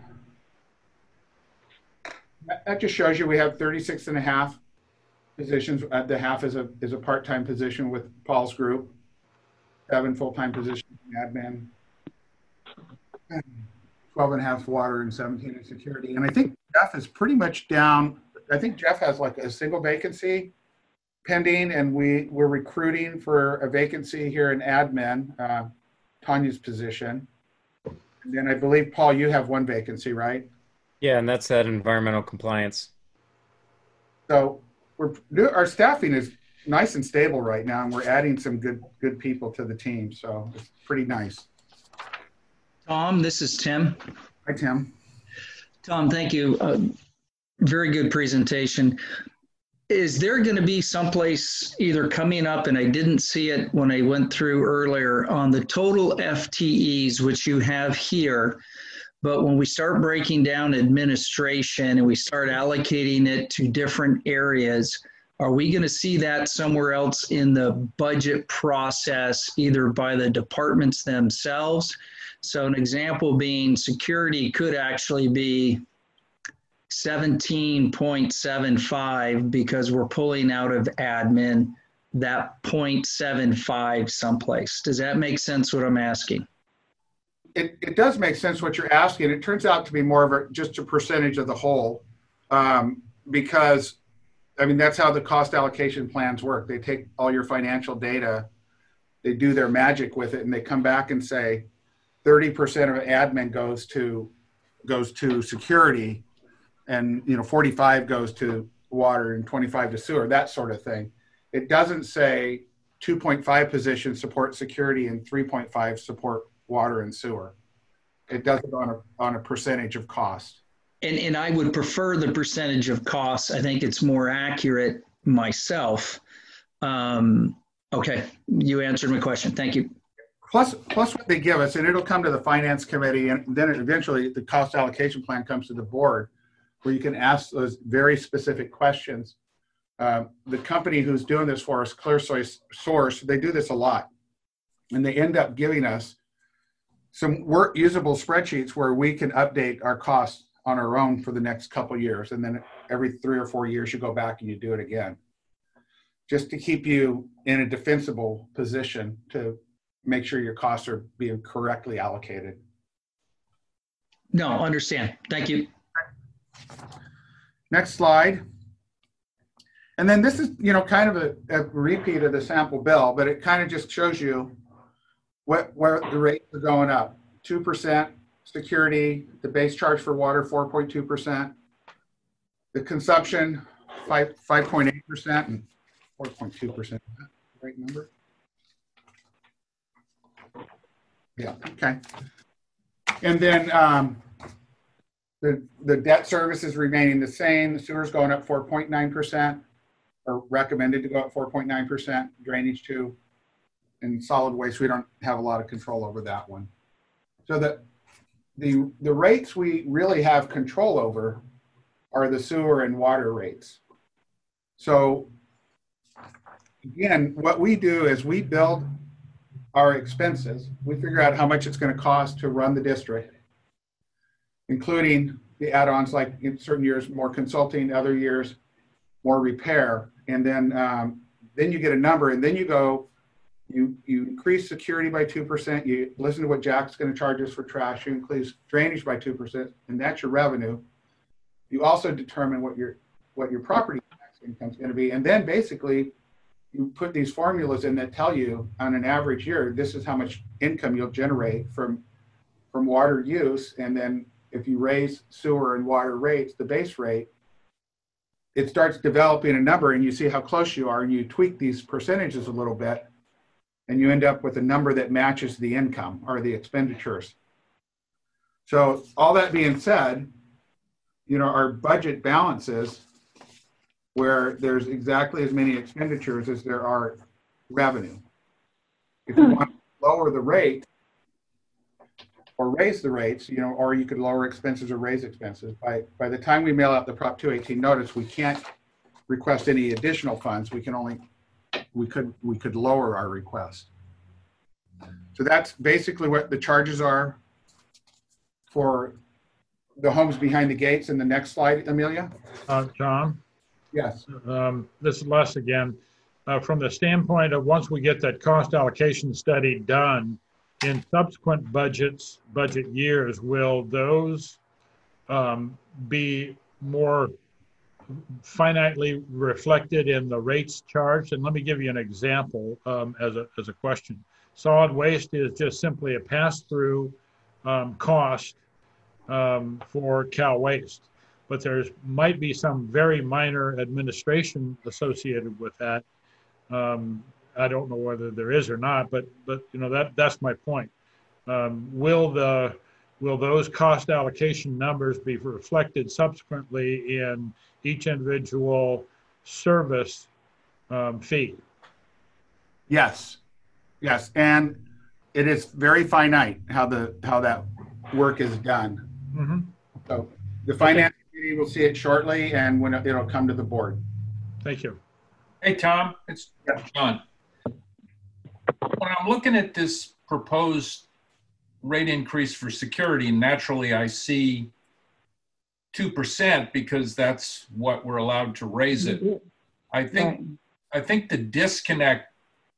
That just shows you we have thirty-six and a half positions. Uh, the half is a is a part-time position with Paul's group. Seven full-time positions in admin, twelve and a half water, and seventeen in security. And I think Jeff is pretty much down. I think Jeff has like a single vacancy pending, and we we're recruiting for a vacancy here in admin. Uh, Tanya's position. And then I believe, Paul, you have one vacancy, right? Yeah, and that's that environmental compliance. So we're our staffing is nice and stable right now, and we're adding some good good people to the team. So it's pretty nice. Tom, this is Tim. Hi, Tim. Tom, thank you. Uh, very good presentation. Is there going to be someplace either coming up, and I didn't see it when I went through earlier, on the total F T Es, which you have here, but when we start breaking down administration and we start allocating it to different areas, are we going to see that somewhere else in the budget process, either by the departments themselves? So an example being security could actually be seventeen point seven five because we're pulling out of admin that zero point seven five someplace. Does that make sense what I'm asking? It, it does make sense what you're asking. It turns out to be more of a, just a percentage of the whole, um, because, I mean, that's how the cost allocation plans work. They take all your financial data, they do their magic with it, and they come back and say thirty percent of admin goes to goes to security, and you know forty-five goes to water and twenty-five to sewer, that sort of thing. It doesn't say two point five positions support security and three point five support water and sewer. It does it on a on a percentage of cost. And and I would prefer the percentage of costs. I think it's more accurate myself. Um, okay, you answered my question. Thank you. Plus, plus what they give us, and it'll come to the finance committee, and then eventually the cost allocation plan comes to the board, where you can ask those very specific questions. Uh, the company who's doing this for us, ClearSource, they do this a lot, and they end up giving us some work usable spreadsheets where we can update our costs on our own for the next couple of years, and then every three or four years you go back and you do it again, just to keep you in a defensible position to make sure your costs are being correctly allocated. No, understand. Thank you. Next slide. And then this is, you know, kind of a, a repeat of the sample bill, but it kind of just shows you what where the rates are going up. two percent security, the base charge for water, four point two percent. The consumption, five, 5.8 percent and four point two percent. Right number? Yeah, okay. And then um, the, the debt service is remaining the same. The sewer's going up four point nine percent, or recommended to go up four point nine percent, drainage too. And solid waste, we don't have a lot of control over that one. So the, the, the rates we really have control over are the sewer and water rates. So again, what we do is we build our expenses. We figure out how much it's going to cost to run the district, including the add-ons, like in certain years more consulting, other years more repair, and then um, then you get a number, and then you go, you you increase security by two percent. You listen to what Jack's going to charge us for trash. You increase drainage by two percent, and that's your revenue. You also determine what your what your property tax income is going to be, and then basically you put these formulas in that tell you on an average year, this is how much income you'll generate from, from water use. And then if you raise sewer and water rates, the base rate, it starts developing a number, and you see how close you are, and you tweak these percentages a little bit, and you end up with a number that matches the income or the expenditures. So all that being said, you know, our budget balances where there's exactly as many expenditures as there are revenue. If you want to lower the rate or raise the rates, you know, or you could lower expenses or raise expenses. By, by the time we mail out the Prop two eighteen notice, we can't request any additional funds. We can only, we could, we could lower our request. So that's basically what the charges are for the homes behind the gates. In the next slide, Amelia. Uh, Tom? Yes. Um, this is Les again. Uh, from the standpoint of once we get that cost allocation study done, in subsequent budgets, budget years, will those um, be more finitely reflected in the rates charged. And let me give you an example um, as, a, as a question. Solid waste is just simply a pass-through um, cost um, for Cal Waste. But there might be some very minor administration associated with that. Um, I don't know whether there is or not, but but you know that that's my point. Um, will the will those cost allocation numbers be reflected subsequently in each individual service um, fee? Yes, yes, and it is very finite how the how that work is done. Mm-hmm. So the finance committee will see it shortly, and when it, it'll come to the board. Thank you. Hey, Tom, it's John. When I'm looking at this proposed rate increase for security, naturally I see two percent because that's what we're allowed to raise it. I think, Right. I think the disconnect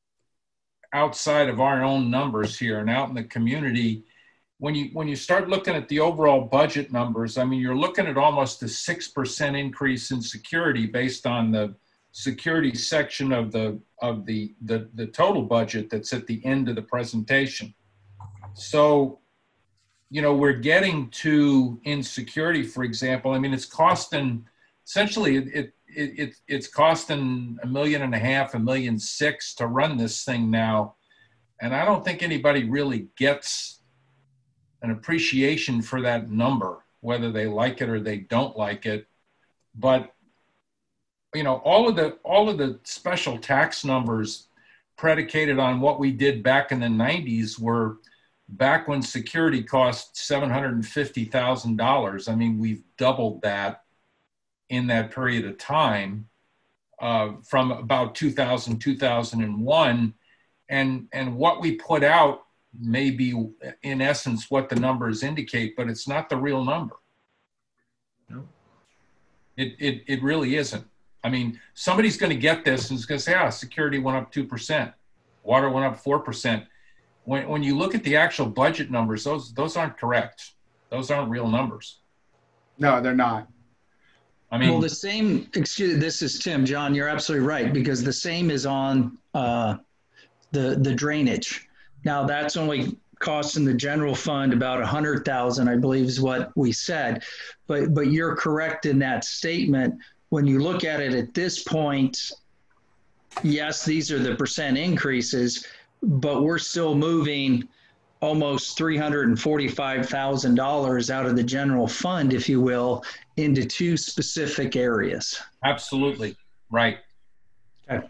outside of our own numbers here and out in the community, when you, when you start looking at the overall budget numbers, I mean, you're looking at almost a six percent increase in security based on the security section of the of the, the the total budget that's at the end of the presentation. So, you know, we're getting to insecurity, for example. I mean, it's costing essentially it it, it it's costing a million and a half, a million six to run this thing now, and I don't think anybody really gets an appreciation for that number, whether they like it or they don't like it, but you know, all of the all of the special tax numbers predicated on what we did back in the nineties were back when security cost seven hundred fifty thousand dollars. I mean, we've doubled that in that period of time uh, from about two thousand, two thousand one. And, and what we put out may be, in essence, what the numbers indicate, but it's not the real number. No. It, it, it really isn't. I mean, somebody's going to get this and is going to say, ah, security went up two percent. Water went up four percent. When, when you look at the actual budget numbers, those, those aren't correct. Those aren't real numbers. No, they're not. I mean, Well, the same, excuse, this is Tim. John, you're absolutely right, because the same is on uh, the, the drainage. Now, that's only costing the general fund about a hundred thousand, I believe is what we said. But, but you're correct in that statement. When you look at it at this point, yes, these are the percent increases, but we're still moving almost three hundred forty-five thousand dollars out of the general fund, if you will, into two specific areas. absolutely right. Okay.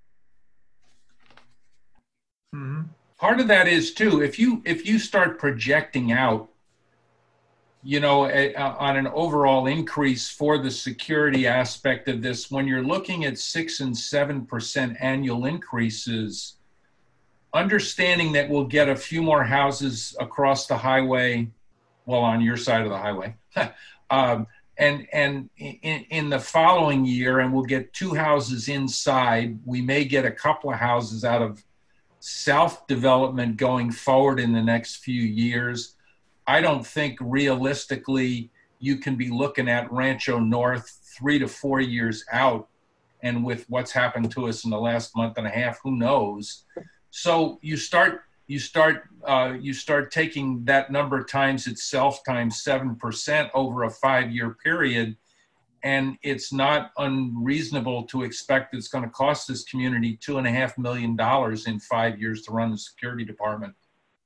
Mm-hmm. Part of that is too, if you if you start projecting out, you know, a, a, on an overall increase for the security aspect of this, when you're looking at six and seven percent annual increases, understanding that we'll get a few more houses across the highway, well, on your side of the highway, um, and and in, in the following year, and we'll get two houses inside. We may get a couple of houses out of self-development going forward in the next few years. I don't think realistically you can be looking at Rancho North three to four years out. And with what's happened to us in the last month and a half, who knows? So you start, you start, uh, you start taking that number times itself times seven percent over a five-year period. And it's not unreasonable to expect it's going to cost this community two and a half million dollars in five years to run the security department.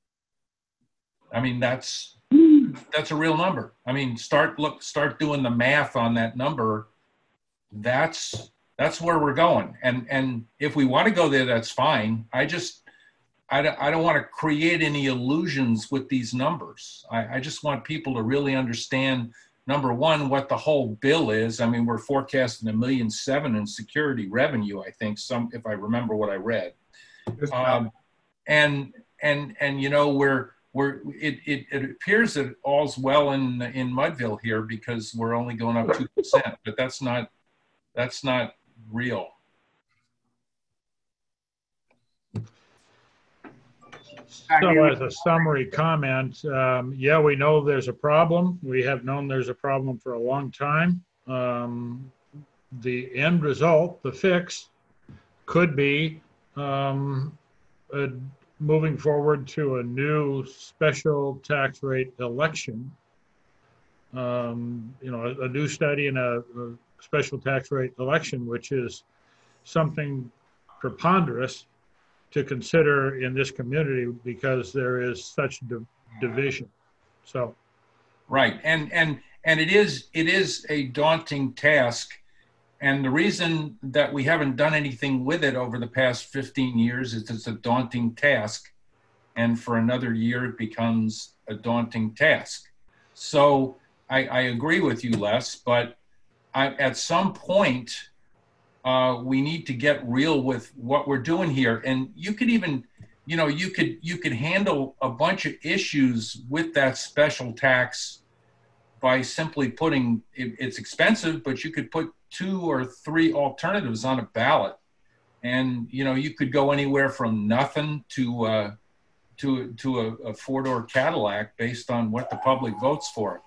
I mean, that's that's a real number. I mean, start look, start doing the math on that number. That's that's where we're going. And and if we want to go there, that's fine. I just I don't, I don't want to create any illusions with these numbers. I, I just want people to really understand, number one, what the whole bill is. I mean, we're forecasting a million seven in security revenue, I think, some if I remember what I read. Um, and and and you know, we're We're, it, it, it appears that all's well in in Mudville here because we're only going up two percent, but that's not that's not real. So as a summary comment, um, yeah, we know there's a problem. We have known there's a problem for a long time. Um, the end result, the fix, could be um, a, moving forward to a new special tax rate election. Um, you know, a, a new study and a, a special tax rate election, which is something preponderous to consider in this community because there is such di- division. So, right, and and and it is it is a daunting task, and the reason that we haven't done anything with it over the past fifteen years is it's a daunting task, and for another year it becomes a daunting task. So I, I agree with you, Les, but I, at some point uh, we need to get real with what we're doing here, and you could even. You know, you could you could handle a bunch of issues with that special tax by simply putting, it, it's expensive, but you could put two or three alternatives on a ballot. And, you know, you could go anywhere from nothing to uh, to, to a, a four-door Cadillac based on what the public votes for.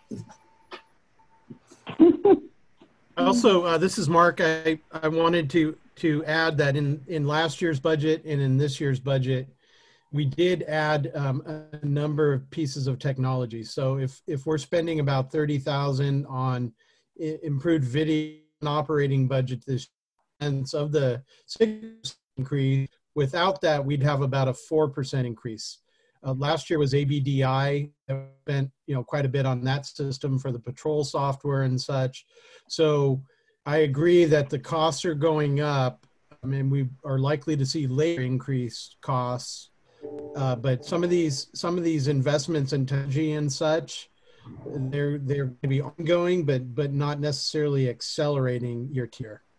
Also, uh, this is Mark. I, I wanted to to add that in, in last year's budget and in this year's budget, we did add um, a number of pieces of technology. So if, if we're spending about thirty thousand on improved video and operating budget this year, and of the six percent increase, without that, we'd have about a four percent increase. Uh, last year was A B D I, spent you know quite a bit on that system for the patrol software and such. So I agree that the costs are going up. I mean, we are likely to see later increased costs, uh, but some of these some of these investments in technology and such, they're they're going to be ongoing, but but not necessarily accelerating year to year.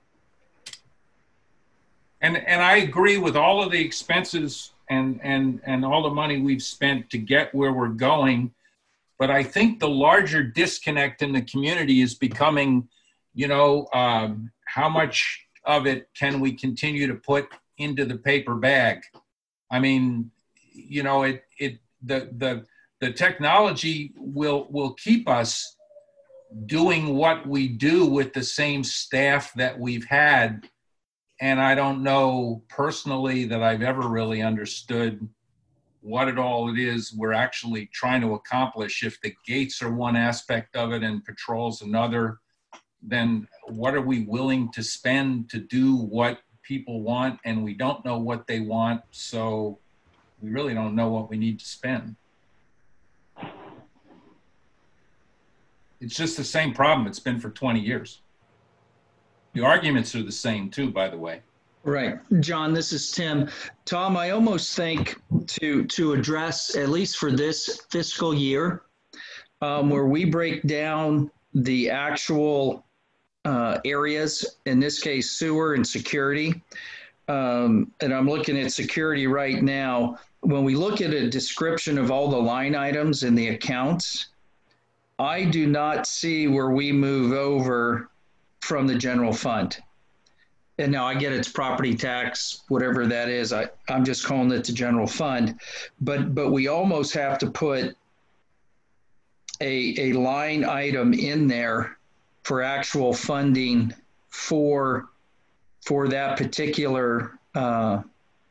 And and I agree with all of the expenses and and and all the money we've spent to get where we're going, but I think the larger disconnect in the community is becoming, you know, um, how much of it can we continue to put into the paper bag? I mean, you know, it it the the the technology will will keep us doing what we do with the same staff that we've had. And I don't know personally that I've ever really understood what it all it is we're actually trying to accomplish. If the gates are one aspect of it and patrols another, then what are we willing to spend to do what people want? And we don't know what they want, so we really don't know what we need to spend. It's just the same problem it's been for twenty years. The arguments are the same too, by the way. Right. John, this is Tim. Tom, I almost think to to address, at least for this fiscal year, um, where we break down the actual uh, areas, in this case, sewer and security. Um, and I'm looking at security right now. When we look at a description of all the line items in the accounts, I do not see where we move over from the general fund. And now I get it's property tax, whatever that is. I, I'm just calling it the general fund. But but we almost have to put a, a line item in there for actual funding for, for that particular uh,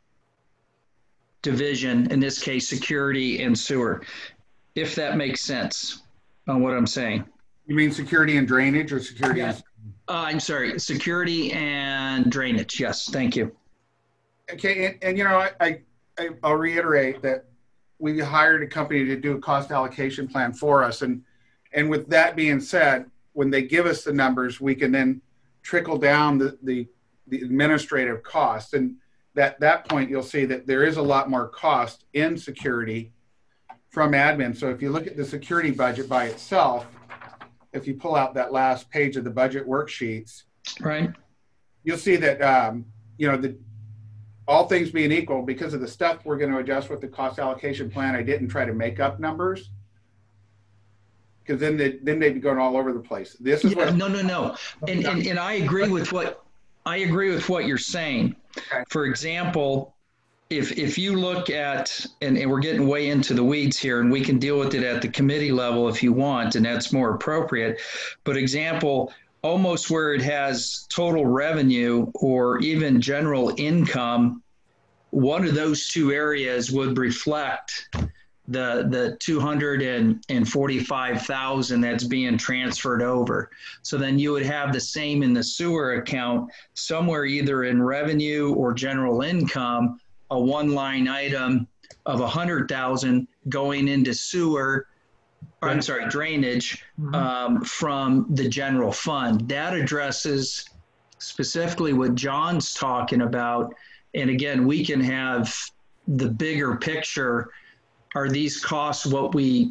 division, in this case, security and sewer, if that makes sense on what I'm saying. You mean security and drainage or security? Yeah. And- Uh, I'm sorry, security and drainage. Yes, thank you. Okay, and, and you know, I, I, I'll reiterate that we hired a company to do a cost allocation plan for us. And, and with that being said, when they give us the numbers, we can then trickle down the, the, the administrative costs. And at that point, you'll see that there is a lot more cost in security from admin. So if you look at the security budget by itself, if you pull out that last page of the budget worksheets, right, you'll see that, um, you know, the, all things being equal, because of the stuff we're going to adjust with the cost allocation plan, I didn't try to make up numbers, because then they, then they'd be going all over the place. This is yeah, what no, no, no. And, and, and I agree with what, I agree with what you're saying. Okay. For example, if, if you look at, and, and we're getting way into the weeds here, and we can deal with it at the committee level if you want, and that's more appropriate. But example, almost where it has total revenue or even general income, one of those two areas would reflect the the two hundred forty-five thousand that's being transferred over. So then you would have the same in the sewer account, somewhere either in revenue or general income, a one line item of one hundred thousand going into sewer, or I'm sorry, drainage, Mhm. um, from the general fund. That addresses specifically what John's talking about. And again, we can have the bigger picture. Are these costs what we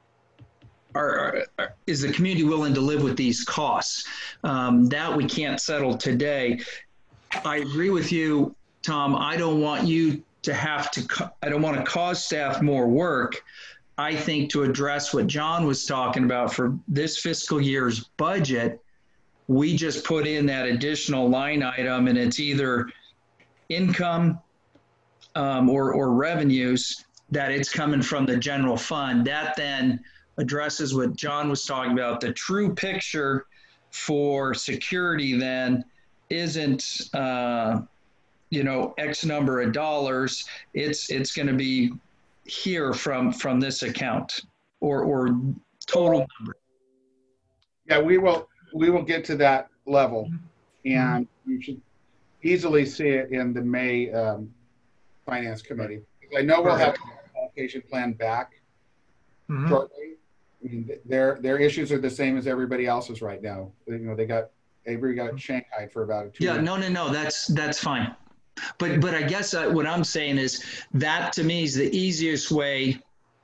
are, are is the community willing to live with these costs? Um, that we can't settle today. I agree with you, Tom. I don't want you to have to, co- I don't want to cause staff more work. I think to address what John was talking about for this fiscal year's budget, we just put in that additional line item, and it's either income um, or, or revenues, that it's coming from the general fund. That then addresses what John was talking about. The true picture for security then isn't, uh, you know, X number of dollars. It's it's going to be here from from this account, or or total number. Yeah, we will we will get to that level, and you should easily see it in the May um, Finance Committee. I know we'll have an allocation plan back Mhm. shortly. I mean, th- their their issues are the same as everybody else's right now. You know, they got Avery got Shanghai for about a two. Yeah, no, no, no. That's that's fine. But but I guess uh, what I'm saying is that to me is the easiest way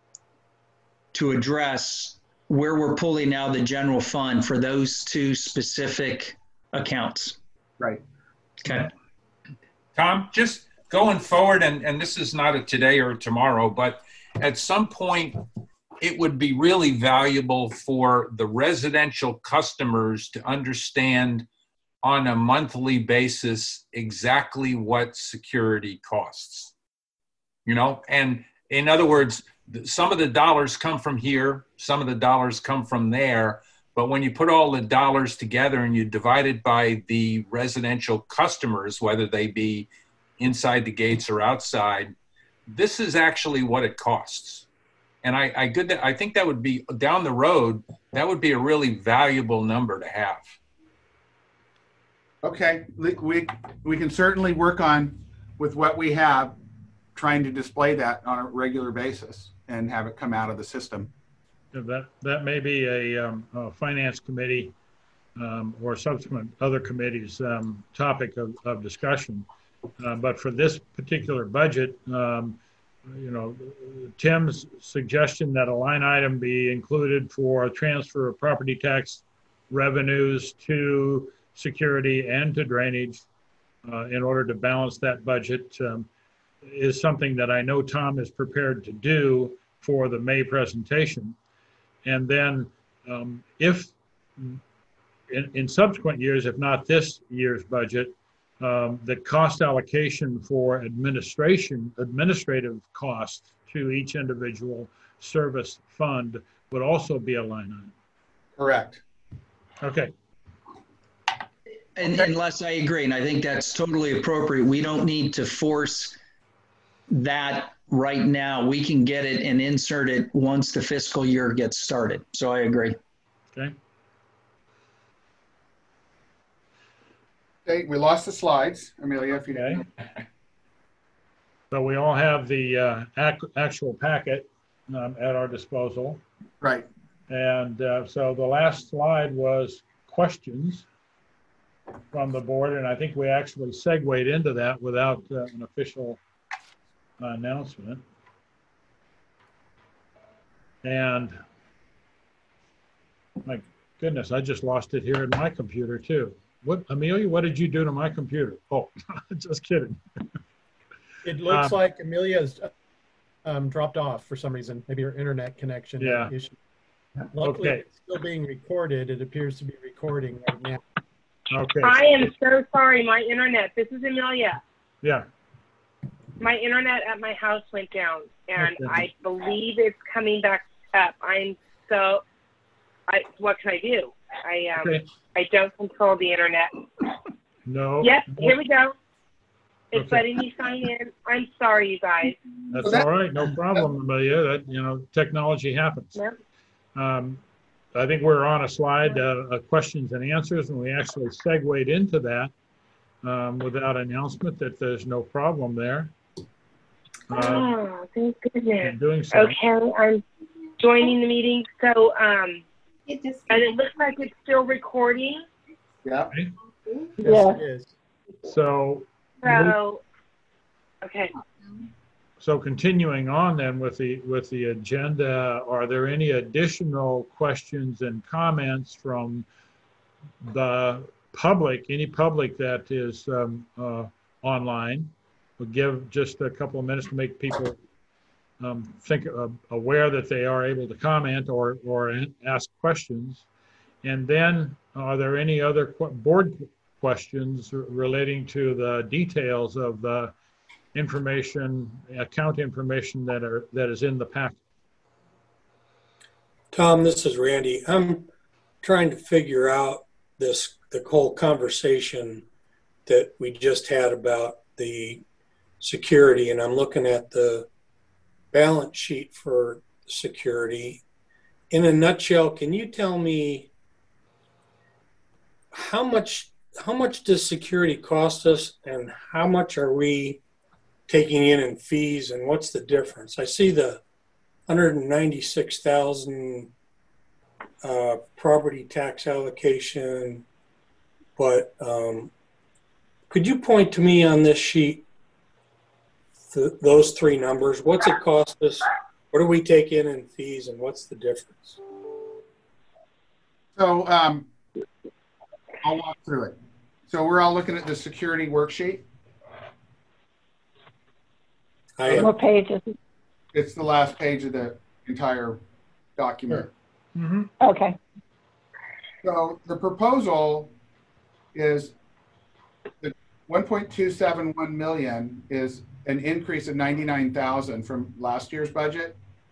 to address where we're pulling now the general fund for those two specific accounts. Right. Okay. Tom, just going forward, and, and this is not a today or tomorrow, but at some point, it would be really valuable for the residential customers to understand on a monthly basis exactly what security costs. You know, and in other words, some of the dollars come from here, some of the dollars come from there, but when you put all the dollars together and you divide it by the residential customers, whether they be inside the gates or outside, this is actually what it costs. And I, I good I think that would be down the road, that would be a really valuable number to have. Okay, we we we can certainly work on with what we have, trying to display that on a regular basis and have it come out of the system. That that may be a, um, a finance committee um, or subsequent other committees um, topic of, of discussion. Uh, but for this particular budget, um, you know, Tim's suggestion that a line item be included for a transfer of property tax revenues to security and to drainage uh, in order to balance that budget um, is something that I know Tom is prepared to do for the May presentation. And then um, if in, in subsequent years, if not this year's budget, um, the cost allocation for administration, administrative costs to each individual service fund would also be a line item. Correct. Okay. And unless I agree, and I think that's totally appropriate, we don't need to force that right now. We can get it and insert it once the fiscal year gets started. So I agree. Okay. Okay, we lost the slides, Amelia, if you Okay. didn't. So we all have the uh, ac actual packet um, at our disposal. Right. And uh, so the last slide was questions from the board. And I think we actually segued into that without uh, an official uh, announcement. And my goodness, I just lost it here in my computer too. What, Amelia, what did you do to my computer? Oh, just kidding. It looks Um, like Amelia's um, dropped off for some reason. Maybe her internet connection Yeah. issue. Luckily, Okay. it's still being recorded. It appears to be recording right now. Okay. I am so sorry. My internet. This is Amelia. Yeah. My internet at my house went down, and Okay. I believe it's coming back up. I'm so. I what can I do? I um Okay. I don't control the internet. No. Yep, here we go. It's Okay. letting me sign in. I'm sorry, you guys. That's So that- all right. No problem, Amelia. That, you know, technology happens. Yep. Um, I think we're on a slide, uh, uh, questions and answers, and we actually segued into that um, without announcement that there's no problem there. Um, Oh, thank goodness. in doing so. Okay, I'm joining the meeting. So, um, It just. and it looks like it's still recording. Yeah. Yeah. It is. So, So, okay. so continuing on then with the, with the agenda, are there any additional questions and comments from the public, any public that is um, uh, online? We'll give just a couple of minutes to make people um, think uh, aware that they are able to comment or, or ask questions. And then are there any other qu- board questions relating to the details of the information, account information that are, that is in the packet? Tom, this is Randy. I'm trying to figure out this, the whole conversation that we just had about the security, and I'm looking at the balance sheet for security. In a nutshell, can you tell me how much how much does security cost us, and how much are we taking in in fees, and what's the difference? I see the one hundred ninety-six thousand uh, property tax allocation, but um, could you point to me on this sheet th those three numbers? What's it cost us? What do we take in in fees, and what's the difference? So um, I'll walk through it. So we're all looking at the security worksheet. I am. What page is it? It's the last page of the entire document. Mm-hmm. Okay. So the proposal is the one point two seven one million is an increase of ninety-nine thousand from last year's budget.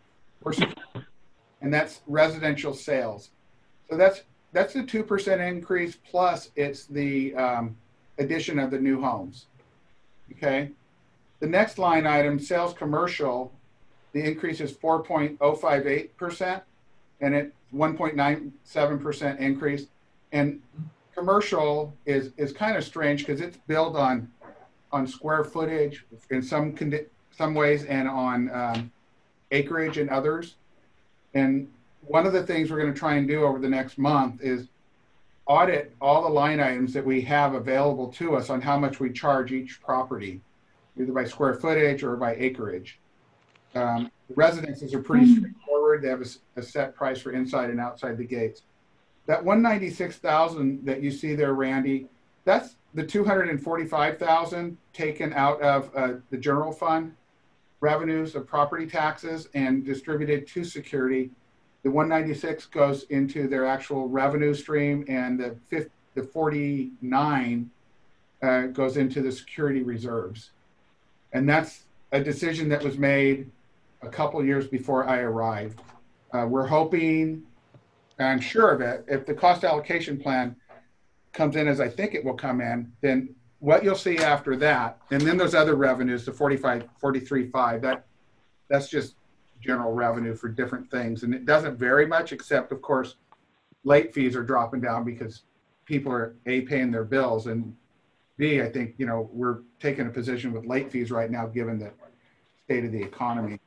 And that's residential sales. So that's that's a two percent increase, plus it's the um, addition of the new homes. Okay. The next line item, sales commercial, the increase is four point oh five eight percent, and it's one point nine seven percent increase. And commercial is is kind of strange because it's built on on square footage in some condi some ways, and on um, acreage in others. And one of the things we're going to try and do over the next month is audit all the line items that we have available to us on how much we charge each property, either by square footage or by acreage. Um, the residences are pretty straightforward. They have a, a set price for inside and outside the gates. That one hundred ninety-six thousand that you see there, Randy, that's the two hundred forty-five thousand taken out of uh, the general fund revenues of property taxes and distributed to security. The one ninety-six goes into their actual revenue stream, and the fifty, the forty-nine uh, goes into the security reserves. And that's a decision that was made a couple years before I arrived. Uh, we're hoping, I'm sure of it, if the cost allocation plan comes in as I think it will come in, then what you'll see after that, and then those other revenues, the forty-five, forty-three, five, that that's just general revenue for different things. And it doesn't vary much, except of course, late fees are dropping down because people are A, paying their bills, and B, I think, you know, we're taking a position with late fees right now, given the state of the economy,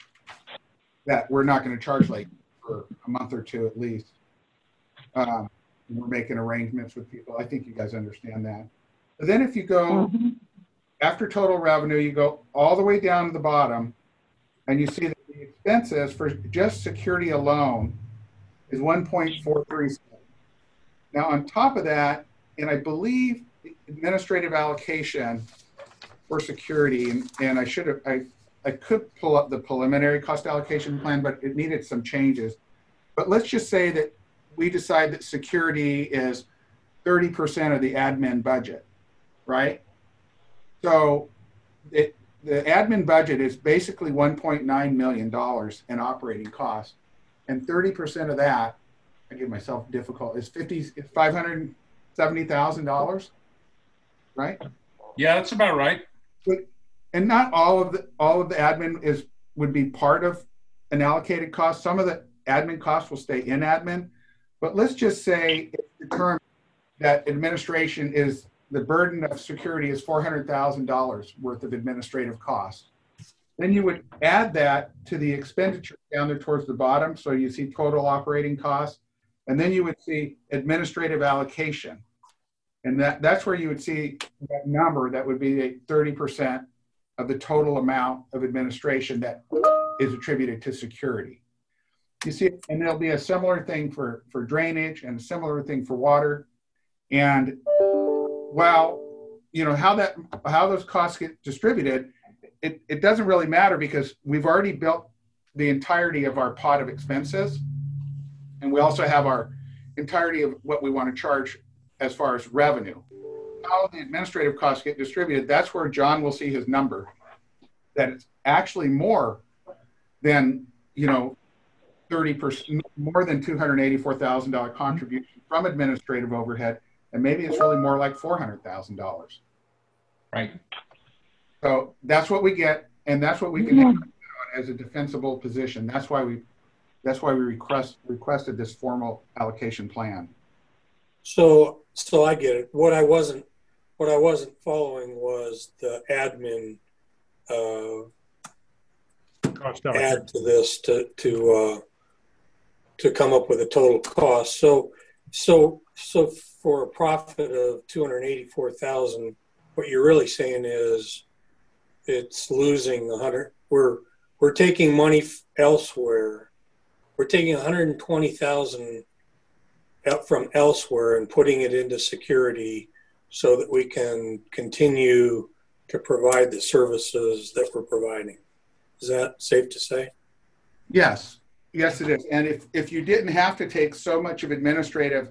that we're not going to charge late for a month or two at least. Um, we're making arrangements with people. I think you guys understand that. But then if you go Mm-hmm. after total revenue, you go all the way down to the bottom, and you see that the expenses for just security alone is one point four three seven. Now on top of that, and I believe administrative allocation for security, and, and I should have, I, I could pull up the preliminary cost allocation plan, but it needed some changes. But let's just say that we decide that security is thirty percent of the admin budget, right? So it, the admin budget is basically one point nine million dollars in operating costs, and thirty percent of that I give myself difficult, is fifty, is five hundred seventy thousand dollars, right? Yeah, that's about right. But, and not all of the, all of the admin is, would be part of an allocated cost. Some of the admin costs will stay in admin, but let's just say it's determined that administration is, the burden of security is four hundred thousand dollars worth of administrative costs. Then you would add that to the expenditure down there towards the bottom. So you see total operating costs, and then you would see administrative allocation. And that, that's where you would see that number that would be a thirty percent of the total amount of administration that is attributed to security. You see, and there'll be a similar thing for, for drainage and a similar thing for water. And while, you know, how that, how those costs get distributed, it, it doesn't really matter because we've already built the entirety of our pot of expenses. And we also have our entirety of what we want to charge as far as revenue. How the administrative costs get distributed, that's where John will see his number, that it's actually more than, you know, thirty percent, more than two hundred eighty-four thousand dollars contribution from administrative overhead. And maybe it's really more like four hundred thousand dollars. Right. So that's what we get. And that's what we can Yeah. as a defensible position. That's why we, that's why we request, requested this formal allocation plan. So, so I get it. What I wasn't, what I wasn't following was the admin uh, Cost add allocation. to this to to uh, to come up with a total cost. So, so, so for a profit of two hundred eighty-four thousand, what you're really saying is it's losing a hundred. We're we're taking money elsewhere. We're taking one hundred twenty thousand from elsewhere and putting it into security so that we can continue to provide the services that we're providing. Is that safe to say? Yes, yes, it is. And if, if you didn't have to take so much of administrative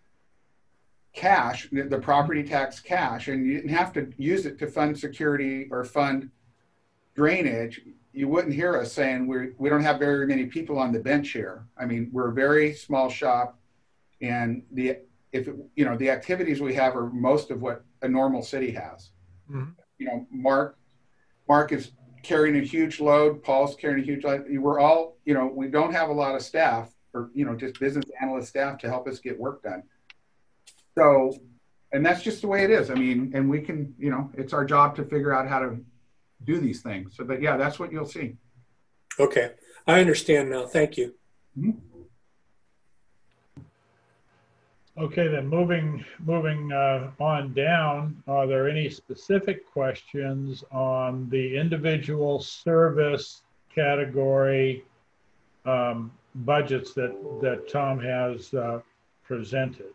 cash, the property tax cash, and you didn't have to use it to fund security or fund drainage, you wouldn't hear us saying we we don't have very many people on the bench here. I mean, we're a very small shop, and the if it, you know the activities we have are most of what a normal city has. Mm-hmm. You know, Mark, Mark is carrying a huge load. Paul's carrying a huge load. We're all, you know, we don't have a lot of staff or you know just business analyst staff to help us get work done. So, and that's just the way it is. I mean, and we can, you know, it's our job to figure out how to do these things. So, but yeah, that's what you'll see. Okay, I understand now. Thank you. Mm-hmm. Okay, then moving moving uh, on down, are there any specific questions on the individual service category um, budgets that, that Tom has uh, presented?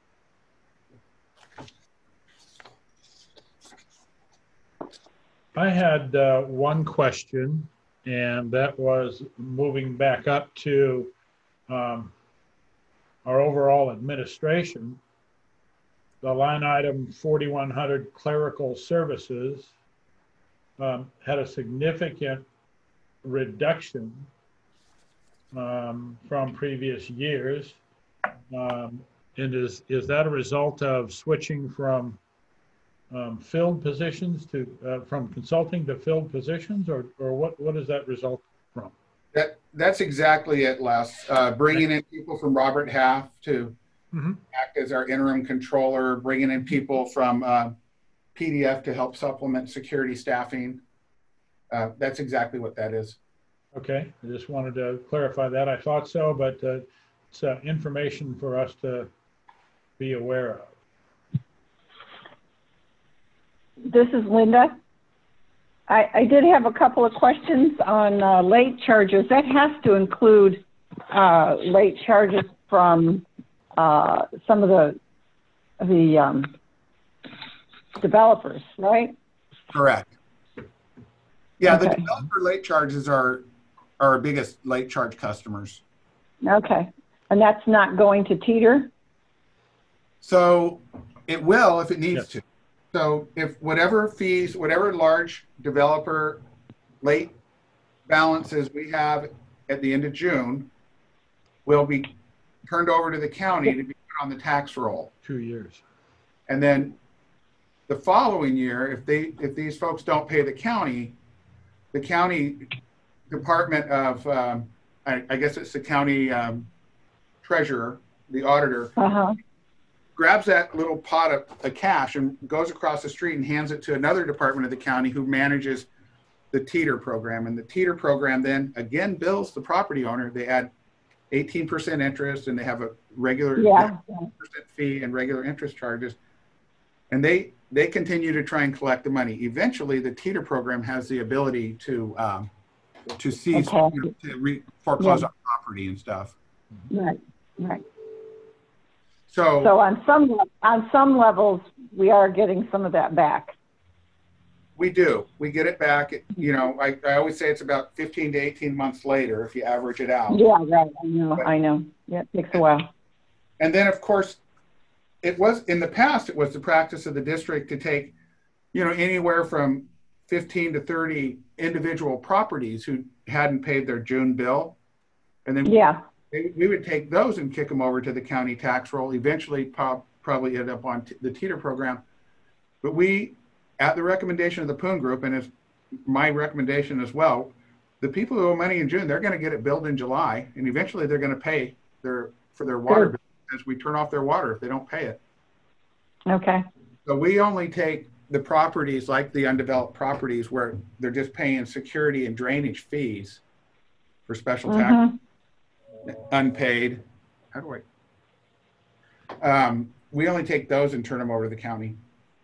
I had uh, one question, and that was moving back up to um, our overall administration. The line item forty-one hundred clerical services um, had a significant reduction um, from previous years. Um, and is, is that a result of switching from um, filled positions to, uh, from consulting to filled positions, or, or what, what does that result from? That that's exactly it, Les. Uh, bringing in people from Robert Half to mm-hmm. act as our interim controller, bringing in people from uh, P D F to help supplement security staffing. Uh, that's exactly what that is. Okay, I just wanted to clarify that. I thought so, but uh, it's uh, information for us to be aware of. This is Linda. I, I did have a couple of questions on uh, late charges. That has to include uh, late charges from uh, some of the the um, developers, right? Correct. Yeah, okay. The developer late charges are are our biggest late charge customers. Okay, and that's not going to teeter? So it will if it needs yes. to. So if whatever fees, whatever large developer late balances we have at the end of June will be turned over to the county to be put on the tax roll. Two years. And then the following year, if they, if these folks don't pay the county, the county Department of, um, I, I guess it's the county um, treasurer, the auditor, Uh-huh. grabs that little pot of, of cash and goes across the street and hands it to another department of the county who manages the teeter program. And the teeter program then again bills the property owner. They add eighteen percent interest and they have a regular Yeah. percent fee and regular interest charges. And they, they continue to try and collect the money. Eventually the teeter program has the ability to, um, to seize, Okay. you know, to re- foreclose Yeah. on property and stuff. Right, right. So, So on some, on some levels, we are getting some of that back. we do. We get it back. You know, I, I always say it's about fifteen to eighteen months later if you average it out. Yeah, right, I know, I know. Yeah, it takes a while. And then, of course, it was in the past, it was the practice of the district to take, you know, anywhere from fifteen to thirty individual properties who hadn't paid their June bill. And then Yeah, they, we would take those and kick them over to the county tax roll, eventually pop, probably end up on t- the teeter program. But we, at the recommendation of the Poon Group, and it's my recommendation as well, the people who owe money in June, they're going to get it billed in July, and eventually they're going to pay their for their water Good. bill as we turn off their water if they don't pay it. okay, So we only take the properties like the undeveloped properties where they're just paying security and drainage fees for special tax, Mhm. unpaid. How do I? Um, we only take those and turn them over to the county.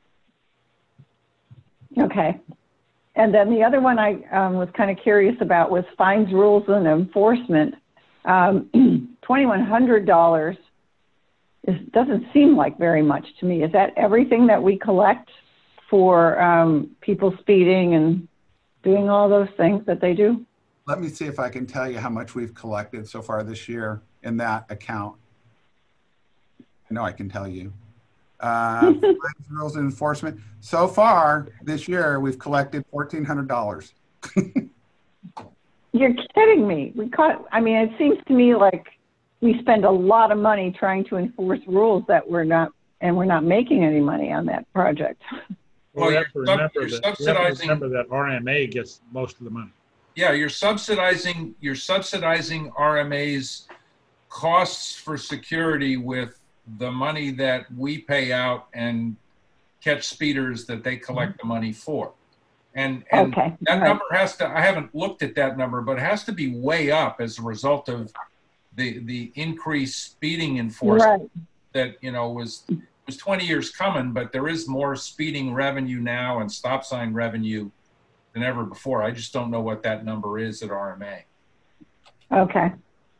Okay. And then the other one I um, was kind of curious about was fines, rules, and enforcement. Um, twenty-one hundred dollars is, doesn't seem like very much to me. Is that everything that we collect for um, people speeding and doing all those things that they do? Let me see if I can tell you how much we've collected so far this year in that account. I know I can tell you. Uh, fines, rules, and enforcement. So far this year, we've collected fourteen hundred dollars. You're kidding me. We caught, I mean, it seems to me like we spend a lot of money trying to enforce rules that we're not, and we're not making any money on that project. Well, we Well, have to you're sub- remember you're that, we have to subsidizing- remember that R M A gets most of the money. Yeah, you're subsidizing, you're subsidizing R M A's costs for security with the money that we pay out and catch speeders that they collect the money for. And, and Okay, that all right. number has to, I haven't looked at that number, but it has to be way up as a result of the, the increased speeding enforcement Right. that, you know, was, was twenty years coming, but there is more speeding revenue now and stop sign revenue than ever before. I just don't know what that number is at R M A. Okay.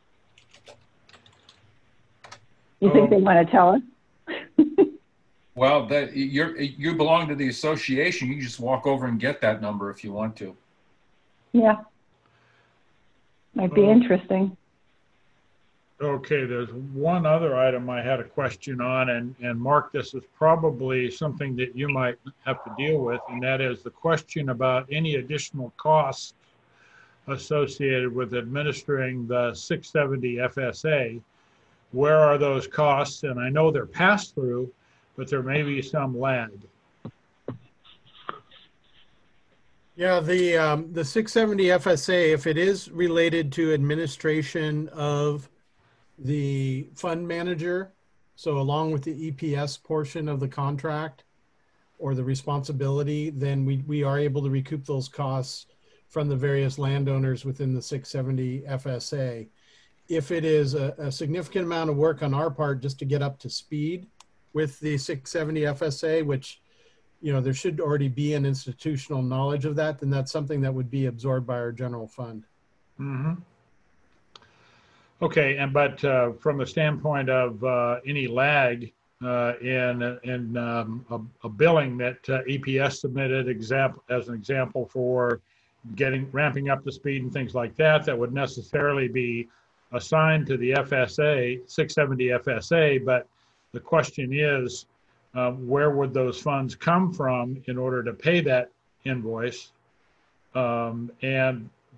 You think they want to tell us? Well, that you're, you belong to the association. You just walk over and get that number if you want to. Yeah. Might be Uh, interesting. Okay, there's one other item I had a question on, and, and Mark, this is probably something that you might have to deal with, and that is the question about any additional costs associated with administering the six seventy F S A. Where are those costs? And I know they're passed through, but there may be some lag. Yeah, the, um, the six seventy F S A, if it is related to administration of the fund manager, so along with the E P S portion of the contract or the responsibility, then we, we are able to recoup those costs from the various landowners within the six seventy F S A. If it is a, a significant amount of work on our part just to get up to speed with the six seventy F S A, which, you know, there should already be an institutional knowledge of that, then that's something that would be absorbed by our general fund. Mm-hmm. Okay, and but uh, from the standpoint of uh, any lag uh, in in um, a, a billing that uh, E P S submitted, example as an example for getting ramping up the speed and things like that, that would necessarily be assigned to the F S A, six seventy F S A. But the question is, uh, where would those funds come from in order to pay that invoice? Um, and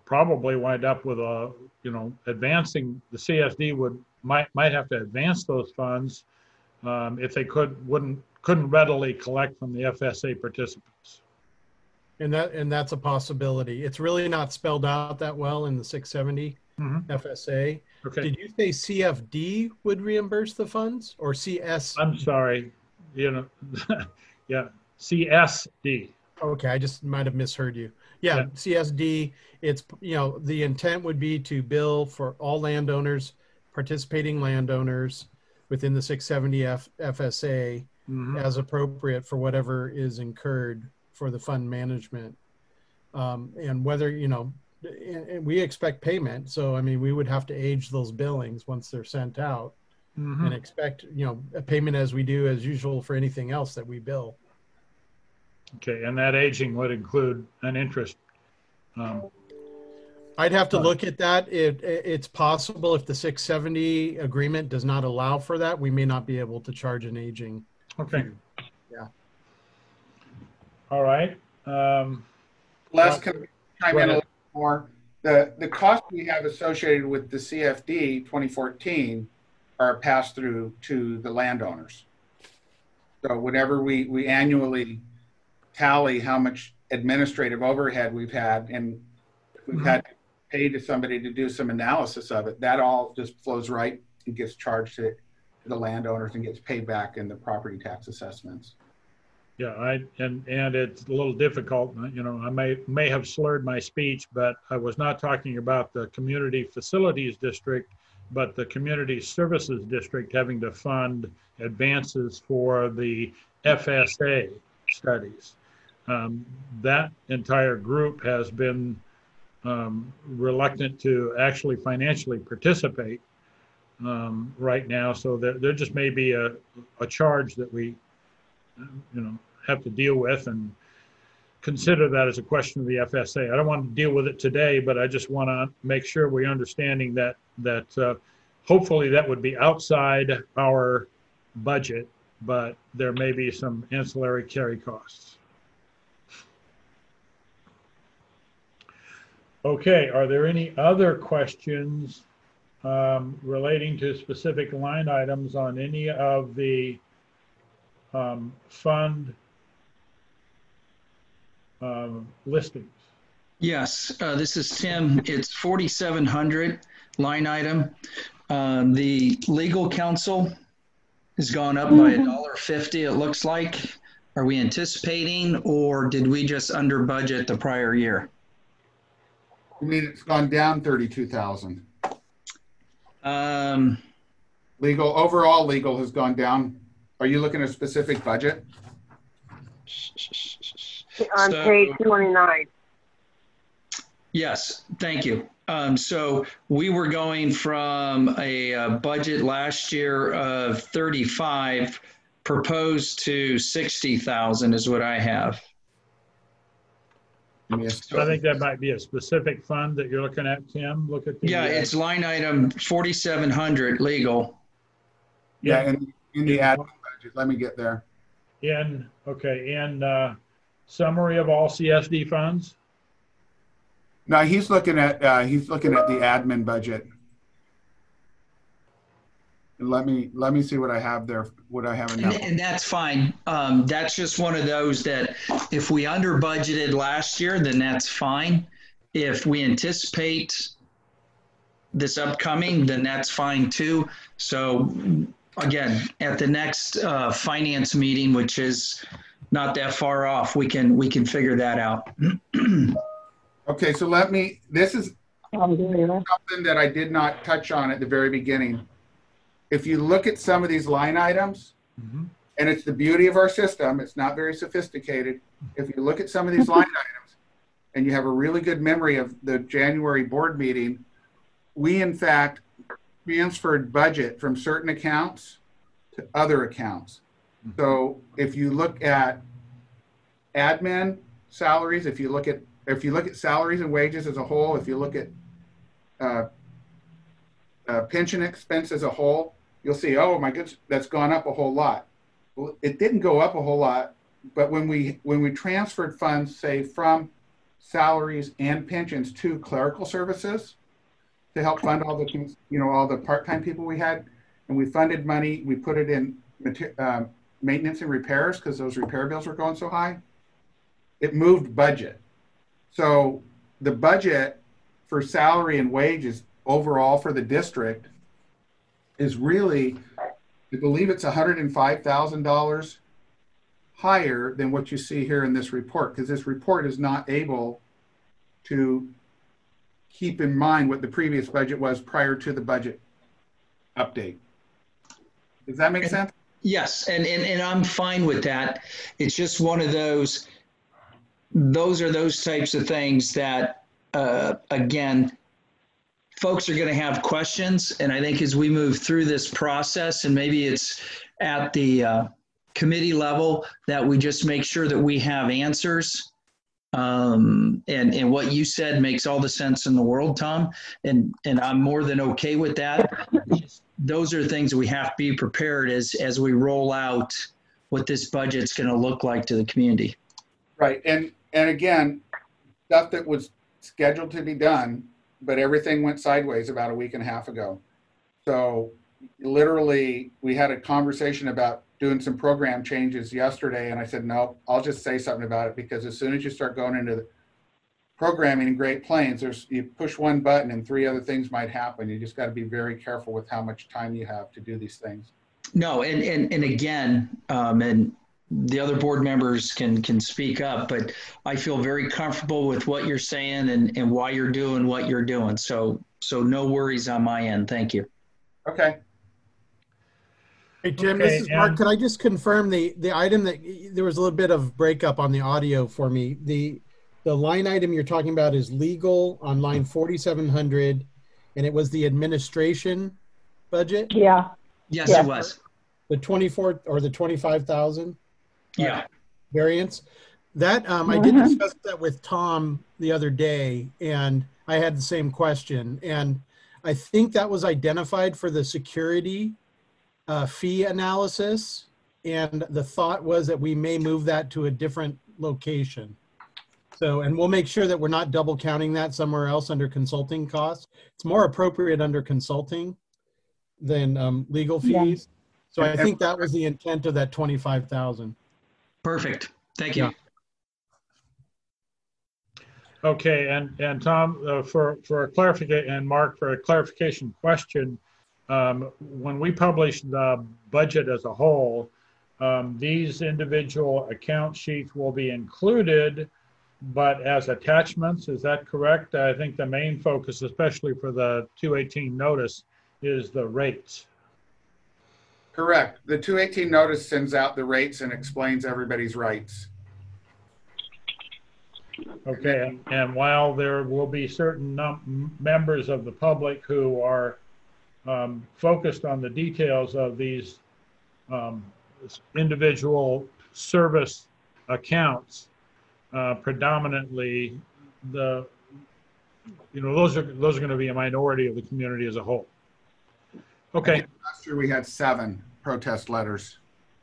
probably wind up with a, you know, advancing, the C S D would, might, might have to advance those funds um, if they could, wouldn't, couldn't readily collect from the F S A participants. And that, and that's a possibility. It's really not spelled out that well in the six seventy Mhm. F S A. Okay, Did you say C F D would reimburse the funds or C S? I'm sorry, you know, yeah, C S D. Okay, I just might have misheard you. Yeah, Yeah. C S D, it's, you know, the intent would be to bill for all landowners, participating landowners within the six seventy F FSA Mhm. as appropriate for whatever is incurred for the fund management. Um, and whether, you know, and and we expect payment. So, I mean, we would have to age those billings once they're sent out Mhm. and expect, you know, a payment as we do as usual for anything else that we bill. Okay, and that aging would include an interest. Um, I'd have to look at that. It, it, it's possible if the six seventy agreement does not allow for that, we may not be able to charge an aging. Okay. Yeah. All right. Um, Les, can I chime Go in a ahead. little more? The, the costs we have associated with the C F D twenty fourteen are passed through to the landowners. So whatever we, we annually tally how much administrative overhead we've had, and if we've Mhm. had to pay to somebody to do some analysis of it, that all just flows right and gets charged to the landowners and gets paid back in the property tax assessments. Yeah, I, and, and it's a little difficult, you know, I may, may have slurred my speech, but I was not talking about the community facilities district, but the community services district having to fund advances for the F S A studies. Um, that entire group has been um, reluctant to actually financially participate um, right now. So there, there just may be a, a charge that we, you know, have to deal with, and consider that as a question of the F S A. I don't want to deal with it today, but I just want to make sure we're understanding that, that uh, hopefully that would be outside our budget, but there may be some ancillary carry costs. Okay, are there any other questions um, relating to specific line items on any of the um, fund um, listings? Yes, uh, this is Tim. It's forty-seven hundred line item. Um, the legal counsel has gone up by a dollar fifty, it looks like. Are we anticipating, or did we just under budget the prior year? I mean, it's gone down thirty-two thousand. Um, Legal, overall legal has gone down. Are you looking at a specific budget? On So- page twenty-nine. Yes, thank you. Um, so we were going from a, uh budget last year of thirty-five proposed to sixty thousand is what I have. Yes. I think that might be a specific fund that you're looking at, Tim. Look at the. Yeah, it's line item forty-seven hundred legal. Yeah, in, in the admin budget. Let me get there. In, okay, in uh, summary of all C S D funds? No, he's looking at, uh, he's looking at the admin budget. And let me, let me see what I have there, what I have in And, that. and that's fine. Um, that's just one of those that if we under budgeted last year, then that's fine. If we anticipate this upcoming, then that's fine too. So again, at the next uh, finance meeting, which is not that far off, we can we can figure that out. Okay, so let me, this is something that I did not touch on at the very beginning. If you look at some of these line items, Mhm. and it's the beauty of our system, it's not very sophisticated. If you look at some of these line items and you have a really good memory of the January board meeting, we in fact transferred budget from certain accounts to other accounts. So if you look at admin salaries, if you look at if you look at salaries and wages as a whole, if you look at uh, uh, pension expense as a whole, you'll see, oh my goodness, that's gone up a whole lot. Well, it didn't go up a whole lot, but when we when we transferred funds, say from salaries and pensions to clerical services to help fund all the, you know, all the part-time people we had. And we funded money, we put it in uh, maintenance and repairs because those repair bills were going so high. It moved budget. So the budget for salary and wages overall for the district is really, I believe it's one hundred five thousand dollars higher than what you see here in this report, because this report is not able to keep in mind what the previous budget was prior to the budget update. Does that make sense? Yes, and, and, and I'm fine with that. It's just one of those, those are those types of things that, uh, again, folks are going to have questions. And I think as we move through this process, and maybe it's at the uh, committee level, that we just make sure that we have answers. Um, and, and what you said makes all the sense in the world, Tom. And, and I'm more than okay with that. Those are things that we have to be prepared as, as we roll out what this budget's going to look like to the community. Right. And, and again, stuff that was scheduled to be done, but everything went sideways about a week and a half ago. So literally we had a conversation about doing some program changes yesterday. And I said, no, I'll just say something about it, because as soon as you start going into the programming in Great Plains, there's, you push one button and three other things might happen. You just got to be very careful with how much time you have to do these things. No, and, and, and again, um, and the other board members can, can speak up, but I feel very comfortable with what you're saying and, and why you're doing what you're doing. So, so no worries on my end. Thank you. Okay. Hey, Jim, Okay, this is Mark. and- Could I just confirm the, the item that, there was a little bit of breakup on the audio for me. The, the line item you're talking about is legal on line forty-seven hundred, and it was the administration budget, Yeah, Yes, Yeah. it was. the twenty-four or the twenty-five thousand Yeah. variance. That, um, I did Mhm. discuss that with Tom the other day, and I had the same question. And I think that was identified for the security uh, fee analysis. And the thought was that we may move that to a different location. So, and we'll make sure that we're not double counting that somewhere else under consulting costs. It's more appropriate under consulting than um, legal Yeah. fees. So I think that was the intent of that twenty-five thousand. Perfect. Thank you. Yeah. Okay, and, and Tom, uh, for, for a clarification, and Mark, for a clarification question, um, when we publish the budget as a whole, um, these individual account sheets will be included, but as attachments, is that correct? I think the main focus, especially for the two eighteen notice, is the rates. Correct. The two eighteen notice sends out the rates and explains everybody's rights. Okay, and, and while there will be certain num- members of the public who are um, focused on the details of these um, individual service accounts, uh, predominantly the, you know, those are those are going to be a minority of the community as a whole. Okay. Last year we had seven protest letters.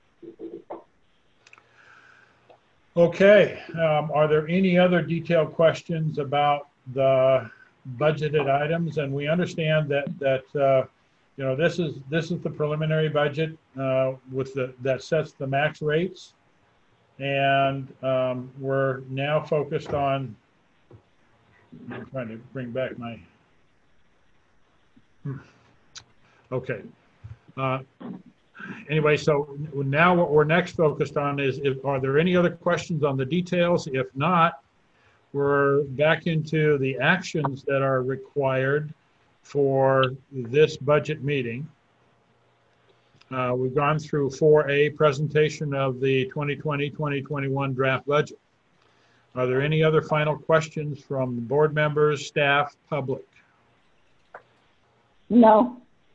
Okay, um, are there any other detailed questions about the budgeted items? And we understand that that uh, you know, this is this is the preliminary budget uh, with the that sets the max rates, and um, we're now focused on. I'm trying to bring back my. Okay. Uh, Anyway, so now what we're next focused on is, if, are there any other questions on the details? If not, we're back into the actions that are required for this budget meeting. Uh, we've gone through four A, presentation of the twenty twenty, twenty twenty-one draft budget. Are there any other final questions from board members, staff, public? no,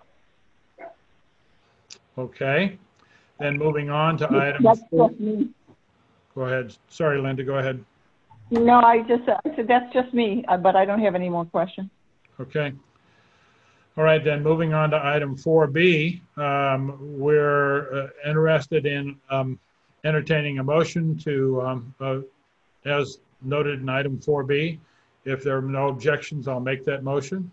Okay, then moving on to item that's four. just me. Go ahead. Sorry, Linda, go ahead. No, I just, I said, that's just me, uh, but I don't have any more questions. Okay. All right, then moving on to item four B, um, we're uh, interested in um, entertaining a motion to, um, uh, as noted in item four B. If there are no objections, I'll make that motion.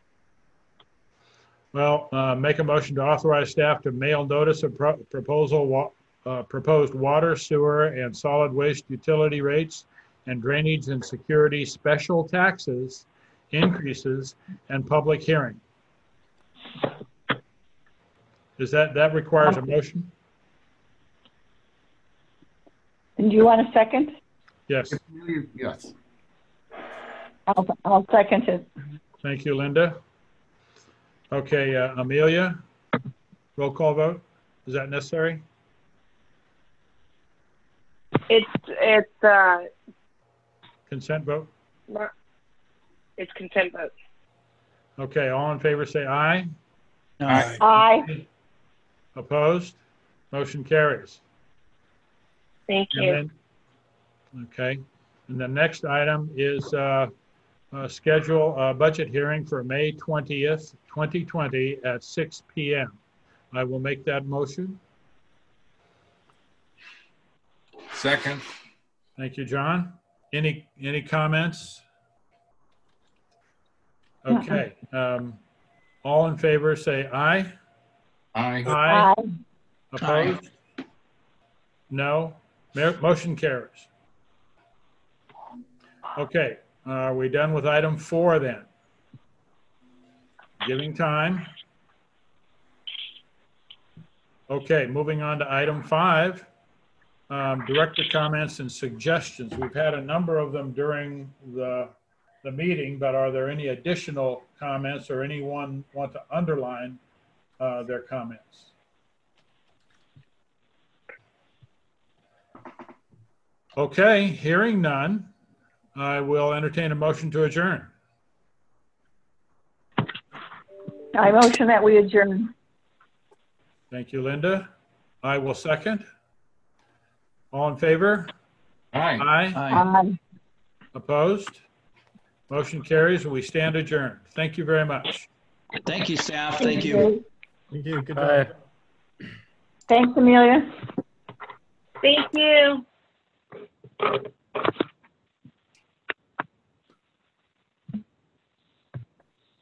Well, uh, make a motion to authorize staff to mail notice of pro- proposal, wa- uh, proposed water, sewer, and solid waste utility rates and drainage and security special taxes, increases, and public hearing. Is that, that requires a motion? And do you want a second? Yes. Yes. I'll, I'll second it. Thank you, Linda. Okay, uh, Amelia, roll call vote. Is that necessary? It's, it's, uh, Consent vote? not- it's consent vote. Okay, all in favor say aye. Aye. Aye. Opposed? Motion carries. Thank And you. then, okay, and the next item is uh, uh, schedule a budget hearing for May twentieth, twenty twenty at six P M I will make that motion. Second. Thank you, John. Any, any comments? Okay, um, all in favor say aye. Aye. Aye. Aye. Opposed? No. Mo- Motion carries. Okay, are we done with item four then? Giving time. Okay, moving on to item five, um, director comments and suggestions. We've had a number of them during the, the meeting, but are there any additional comments or anyone want to underline uh, their comments? Okay, hearing none, I will entertain a motion to adjourn. I motion that we adjourn. Thank you, Linda. I will second. All in favor? Aye. Aye. Aye. Opposed? Motion carries and we stand adjourned. Thank you very much. Thank you, staff. Thank you. Thank you. Good Aye. job. Thanks, Amelia. Thank you.